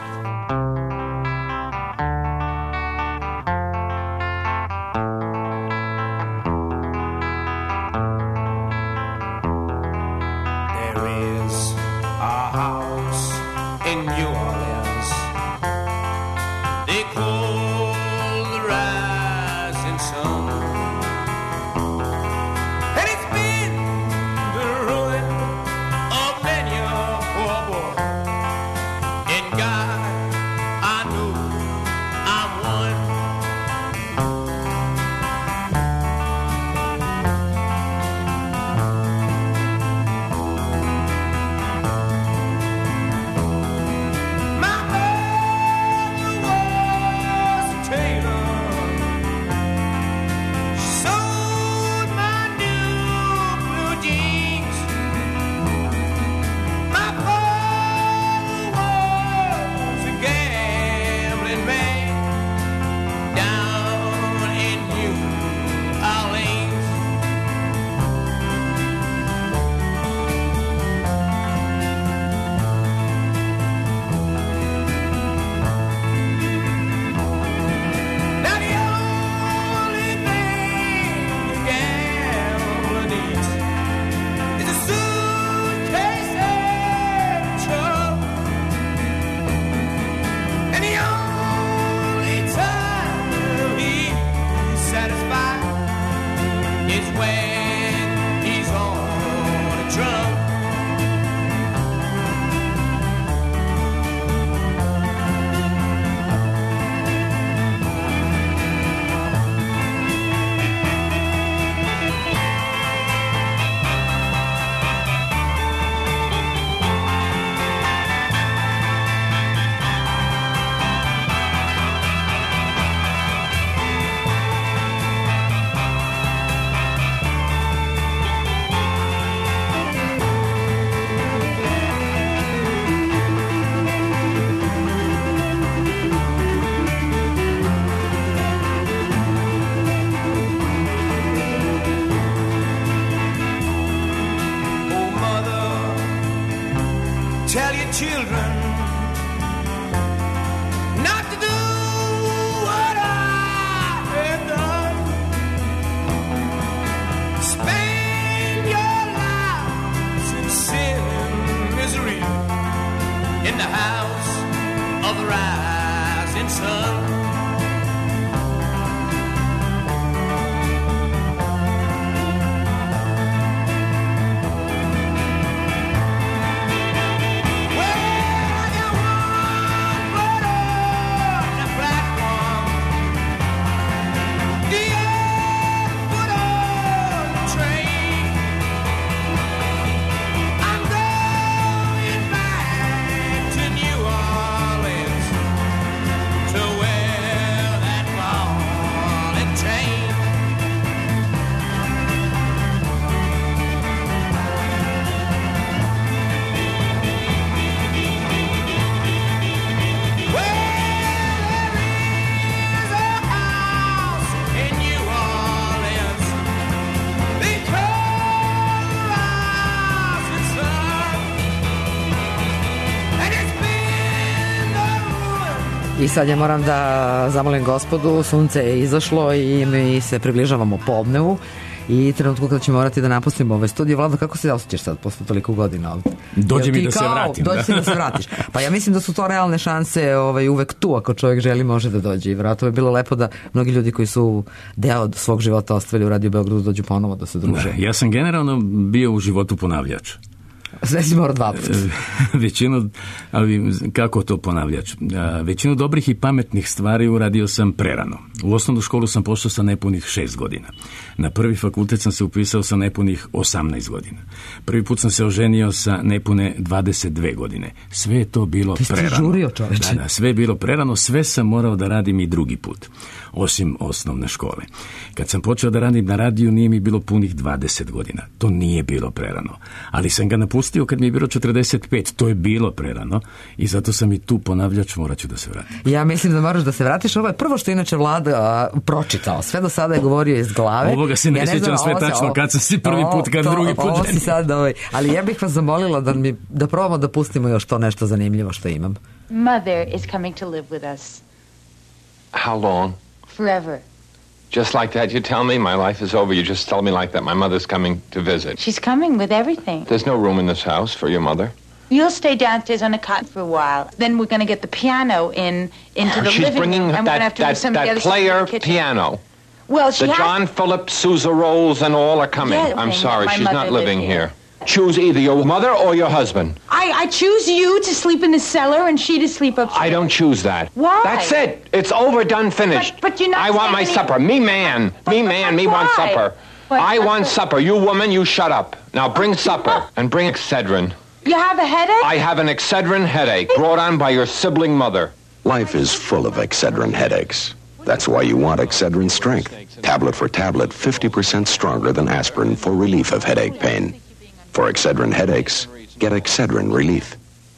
Tell your children not to do what I have done. Spend your lives in sin and misery in the house of the rising sun. I sad ja moram da zamolim gospodu, sunce je izašlo i mi se približavamo podnevu i trenutku kada ćemo morati da napustimo ovaj studio. Vlado, kako se osjećaš sad posle toliko godina ovde? Dođe mi da se vratim. Dođe da se vratiš. Pa ja mislim da su to realne šanse uvek tu, ako čovjek želi može da dođe. I vjerojatno je bilo lepo da mnogi ljudi koji su deo svog života ostavili u Radio Beogradu dođu ponovo da se druže. Da, ja sam generalno bio u životu ponavljač. Sve si morao 2 puta. Većinu, ali kako to ponavljač? Većinu dobrih i pametnih stvari uradio sam prerano. U osnovnu školu sam pošao sa nepunih 6 godina. Na prvi fakultet sam se upisao sa nepunih 18 godina. Prvi put sam se oženio sa nepune 22 godine. Sve je to bilo prerano. Ti si žurio, čoveče. Da, sve je bilo prerano, sve sam morao da radim i drugi put, osim osnovne škole. Kad sam počeo da radim na radiju, nije mi bilo punih 20 godina. To nije bilo prerano. Ali sam ga napustio kad mi je bilo 45. To je bilo prerano i zato sam i tu ponavljač, morat ću da se vratim. Ja mislim da moraš da se vratiš. Ovo je prvo što inače Vlada pročitao. Sve do sada je govorio iz glave. Ovoga se ne sjećam sve tačno kad sam si prvi put, kad drugi put. Ovo si sad, ali ja bih vas zamolila da probamo da pustimo još to nešto zanimljivo što imam. Mother is coming to live with us. How long? Forever. Just like that, you tell me my life is over. You just tell me like that. My mother's coming to visit. She's coming with everything. There's no room in this house for your mother. You'll stay downstairs on a cot for a while. Then we're going to get the piano into the She's living bringing room. And we're going to have to do some of the that other stuff in player the kitchen. piano. Well, she the has... John Philip Sousa Rolls and all are coming. Yeah, I'm sorry, my she's mother not lived living here. here. Choose either your mother or your husband. I choose you to sleep in the cellar and she to sleep upstairs. I don't choose that. Why? That's it. It's over, done, finished. But you're not I want my supper. Me man, want supper. I want supper. You woman, you shut up. Now bring supper and bring Excedrin. You have a headache? I have an Excedrin headache brought on by your sibling mother. Life is full of Excedrin headaches. That's why you want Excedrin Strength. Tablet for tablet, 50% stronger than aspirin for relief of headache pain. For Excedrin headaches, get Excedrin relief.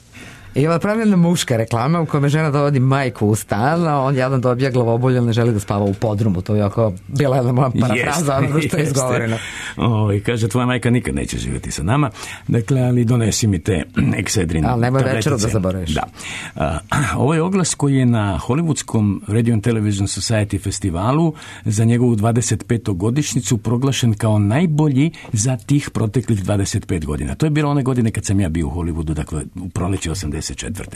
I ova pravilna muška reklama u kojoj žena dovodi majku u stan, a on jadan dobija glavobolju, ne želi da spava u podrumu. To je jako bila jedna moja parafraza onoga što je izgovoreno. Kaže, tvoja majka nikad neće živjeti sa nama, dakle, ali donesi mi te Excedrin tabletice. Ali nemoj večeru da zaboraviš. Da. Ovo je oglas koji je na Hollywoodskom Radio and Television Society festivalu za njegovu 25. godišnjicu proglašen kao najbolji za tih proteklih 25 godina. To je bilo one godine kad sam ja bio u Hollywoodu, dakle, u proleće 84.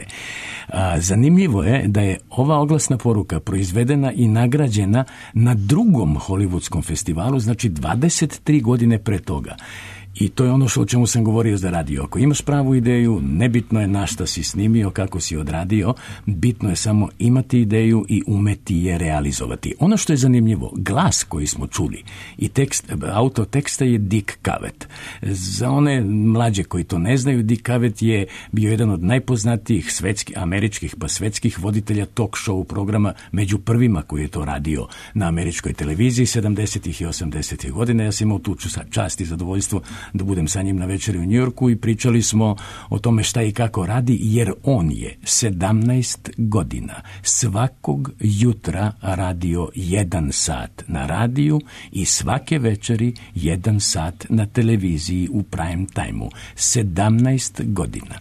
Zanimljivo je da je ova oglasna poruka proizvedena i nagrađena na drugom Hollywoodskom festivalu, znači 23 godine pre toga. I to je ono o čemu sam govorio za radio. Ako imaš pravu ideju, nebitno je na šta si snimio, kako si odradio, bitno je samo imati ideju i umeti je realizovati. Ono što je zanimljivo, glas koji smo čuli i autor teksta je Dick Cavett. Za one mlađe koji to ne znaju, Dick Cavett je bio jedan od najpoznatijih američkih pa svetskih voditelja talk show programa, među prvima koji je to radio na američkoj televiziji 70. i 80. godine. Ja sam imao tu čast i zadovoljstvo da budem sa njim na večeri u Njujorku i pričali smo o tome šta i kako radi, jer on je 17 godina svakog jutra radio 1 sat na radiju i svake večeri 1 sat na televiziji u prime time-u. 17 godina,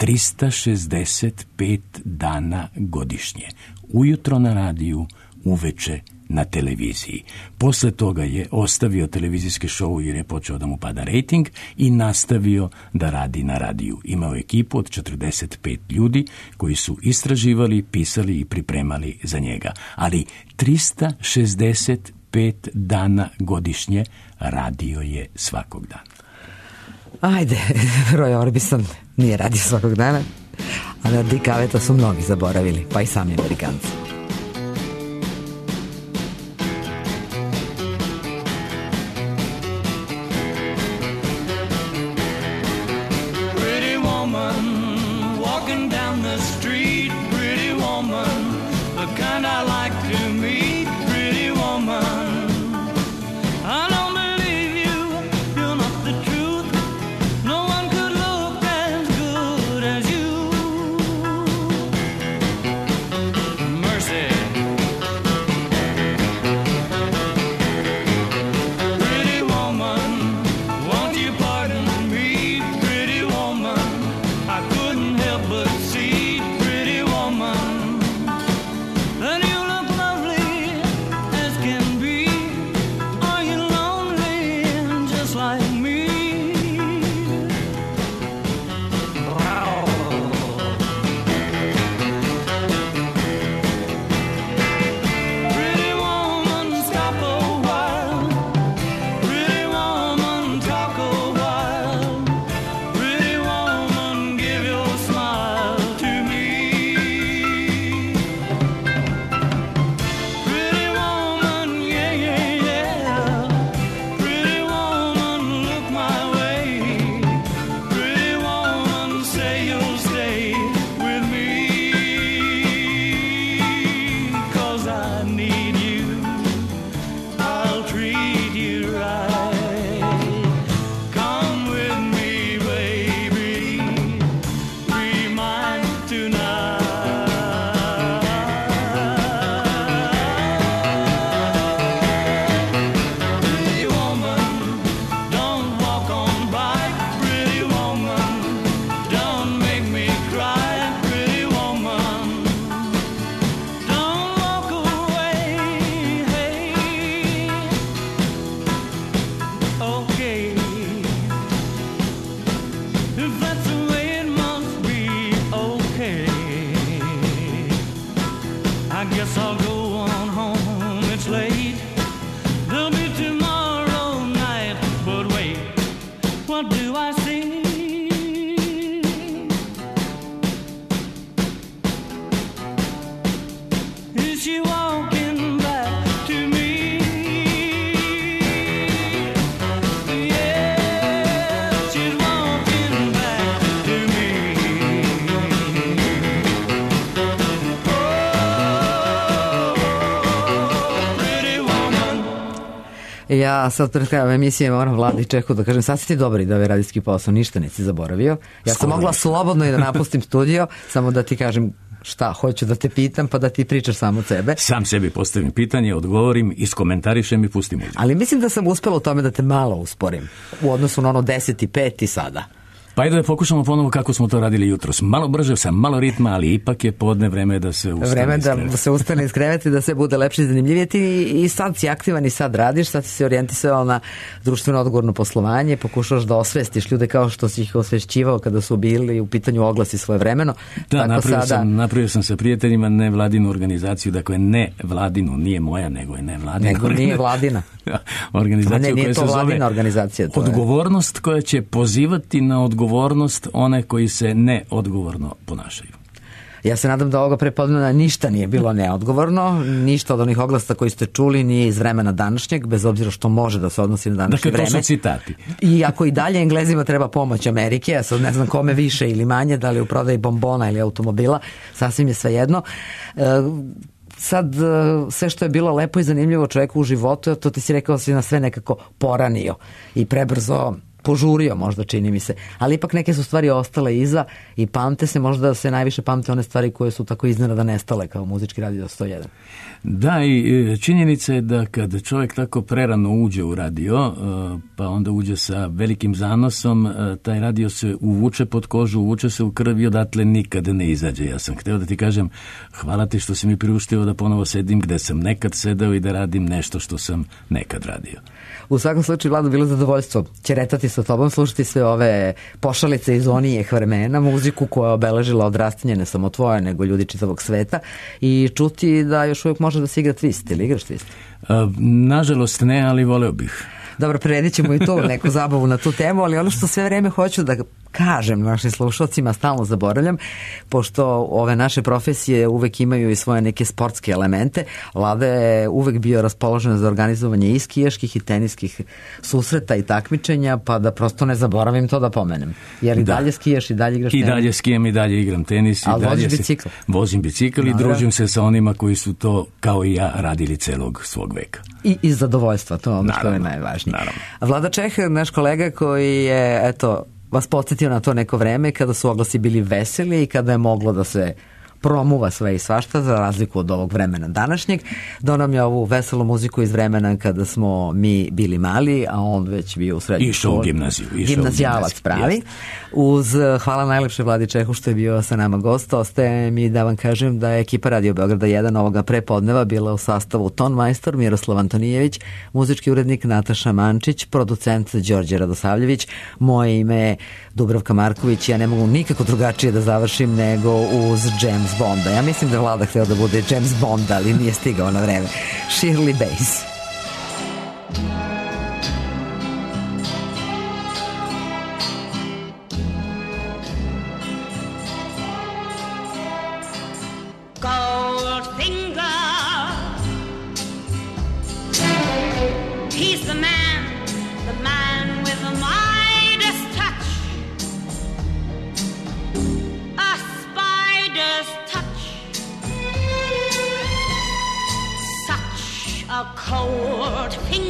365 dana godišnje. Ujutro na radiju, uveče na televiziji. Posle toga je ostavio televizijske šovu jer je počeo da mu pada rejting i nastavio da radi na radiju. Imao je ekipu od 45 ljudi koji su istraživali, pisali i pripremali za njega. Ali 365 dana godišnje radio je svakog dana. Ajde, Roy Orbison nije radio svakog dana, a na Dick Cavetta su mnogi zaboravili, pa i sami Amerikanci. Then you look I guess I'll go on home, it's late. There'll be tomorrow night, but wait, what do I see? Is she walking back to me? Yeah, she's walking back to me. Ja sad pred krajem emisije moram Vladi Čehu da kažem, sad si ti dobar i da ovaj radijski posao, ništa nisi zaboravio. Ja sam mogla slobodno i da napustim studio, samo da ti kažem šta hoću da te pitam, pa da ti pričaš sam od sebe. Sam sebi postavim pitanje, odgovorim, iskomentarišem i pustim muziku. Ali mislim da sam uspela u tome da te malo usporim u odnosu na ono 10:05 i sada. Pa ajde da pokušamo ponovo kako smo to radili jutros. Malo brže, sa malo ritma, ali ipak je podne vreme da se ustane vreme iz kreveta. da se ustane iz kreveta i da sve bude lepše i zanimljivije. Ti i sad si aktivan i sad radiš, sad si se orijentisao na društveno odgovorno poslovanje, pokušaš da osvestiš ljude kao što si ih osvešćivao kada su bili u pitanju oglasi svojevremeno. Da, napravio sam sa prijateljima nevladinu organizaciju, dakle ne vladinu, nije moja, nego je nevladina. Nego nije vladina. Organizaciju koja se zove organizacija, odgovornost, koja će pozivati na odgovornost one koji se neodgovorno ponašaju. Ja se nadam da ovoga prepodnevna ništa nije bilo neodgovorno, ništa od onih oglasa koji ste čuli nije iz vremena današnjeg, bez obzira što može da se odnosi na današnje vreme. Dakle, to su citati. I ako i dalje Englezima treba pomoć Amerike, ja sad ne znam kome više ili manje, da li u prodaji bombona ili automobila, sasvim je svejedno. Sad, sve što je bilo lepo i zanimljivo čoveku u životu, to ti si rekao, si na sve nekako poranio i prebrzo požurio, možda čini mi se, ali ipak neke su stvari ostale iza i pamte se, možda se najviše pamte one stvari koje su tako iznenada nestale kao muzički radio 101. Da, i činjenica je da kad čovjek tako prerano uđe u radio, pa onda uđe sa velikim zanosom, taj radio se uvuče pod kožu, uvuče se u krv i odatle nikad ne izađe. Ja sam hteo da ti kažem, hvala ti što si mi priuštio da ponovo sedim gde sam nekad sedeo i da radim nešto što sam nekad radio. U svakom slučaju, Vlado, bilo zadovoljstvo ćeretati sa tobom, slušati sve ove pošalice iz onijeh vremena, muziku koja je obeležila odrastanje ne samo tvoje, nego ljudi čitavog sveta, i čuti da još uvijek može da se igra twist, ili igraš twist? Nažalost ne, ali voleo bih. Dobro, priredit ćemo i to neku zabavu na tu temu, ali ono što sve vreme hoću da kažem našim slušalcima, stalno zaboravljam, pošto ove naše profesije uvek imaju i svoje neke sportske elemente. Vlada je uvek bio raspoložen za organizovanje i skijaških i teniskih susreta i takmičenja, pa da prosto ne zaboravim to da pomenem. Jer i dalje skijaš, i dalje igraš tenis. I dalje skijam, i dalje igram tenis. Ali voziš bicikl. Vozim bicikl i družim se sa onima koji su to, kao i ja, radili celog svog veka. I iz zadovoljstva, to je ono što je najvažnije. Naravno. Vlada Čeh, naš kolega koji je, eto, vas podsjetio na to neko vreme kada su oglasi bili veseli i kada je moglo da se promuva sve i svašta, za razliku od ovog vremena današnjeg. Donao nam je ovu veselu muziku iz vremena kada smo mi bili mali, a on već bio u srednjoj školi. Išao u gimnaziju. Gimnazijalac pravi. Uz hvala najlepše Vladi Čehu što je bio sa nama gost. Ostaje mi da vam kažem da je ekipa Radio Beograda 1 ovoga prepodneva bila u sastavu ton majstor Miroslav Antonijević, muzički urednik Nataša Mančić, producent Đorđe Radosavljević, moje ime je Dubravka Marković. Ja ne mogu nikako drugačije da završim nego uz James Bonda. Ja mislim da je Vlada hteo da bude James Bond, ali nije stigao na vreme. Shirley Bass. Goldfinger, he's the man with the Midas touch, a spider's touch, such a cold finger.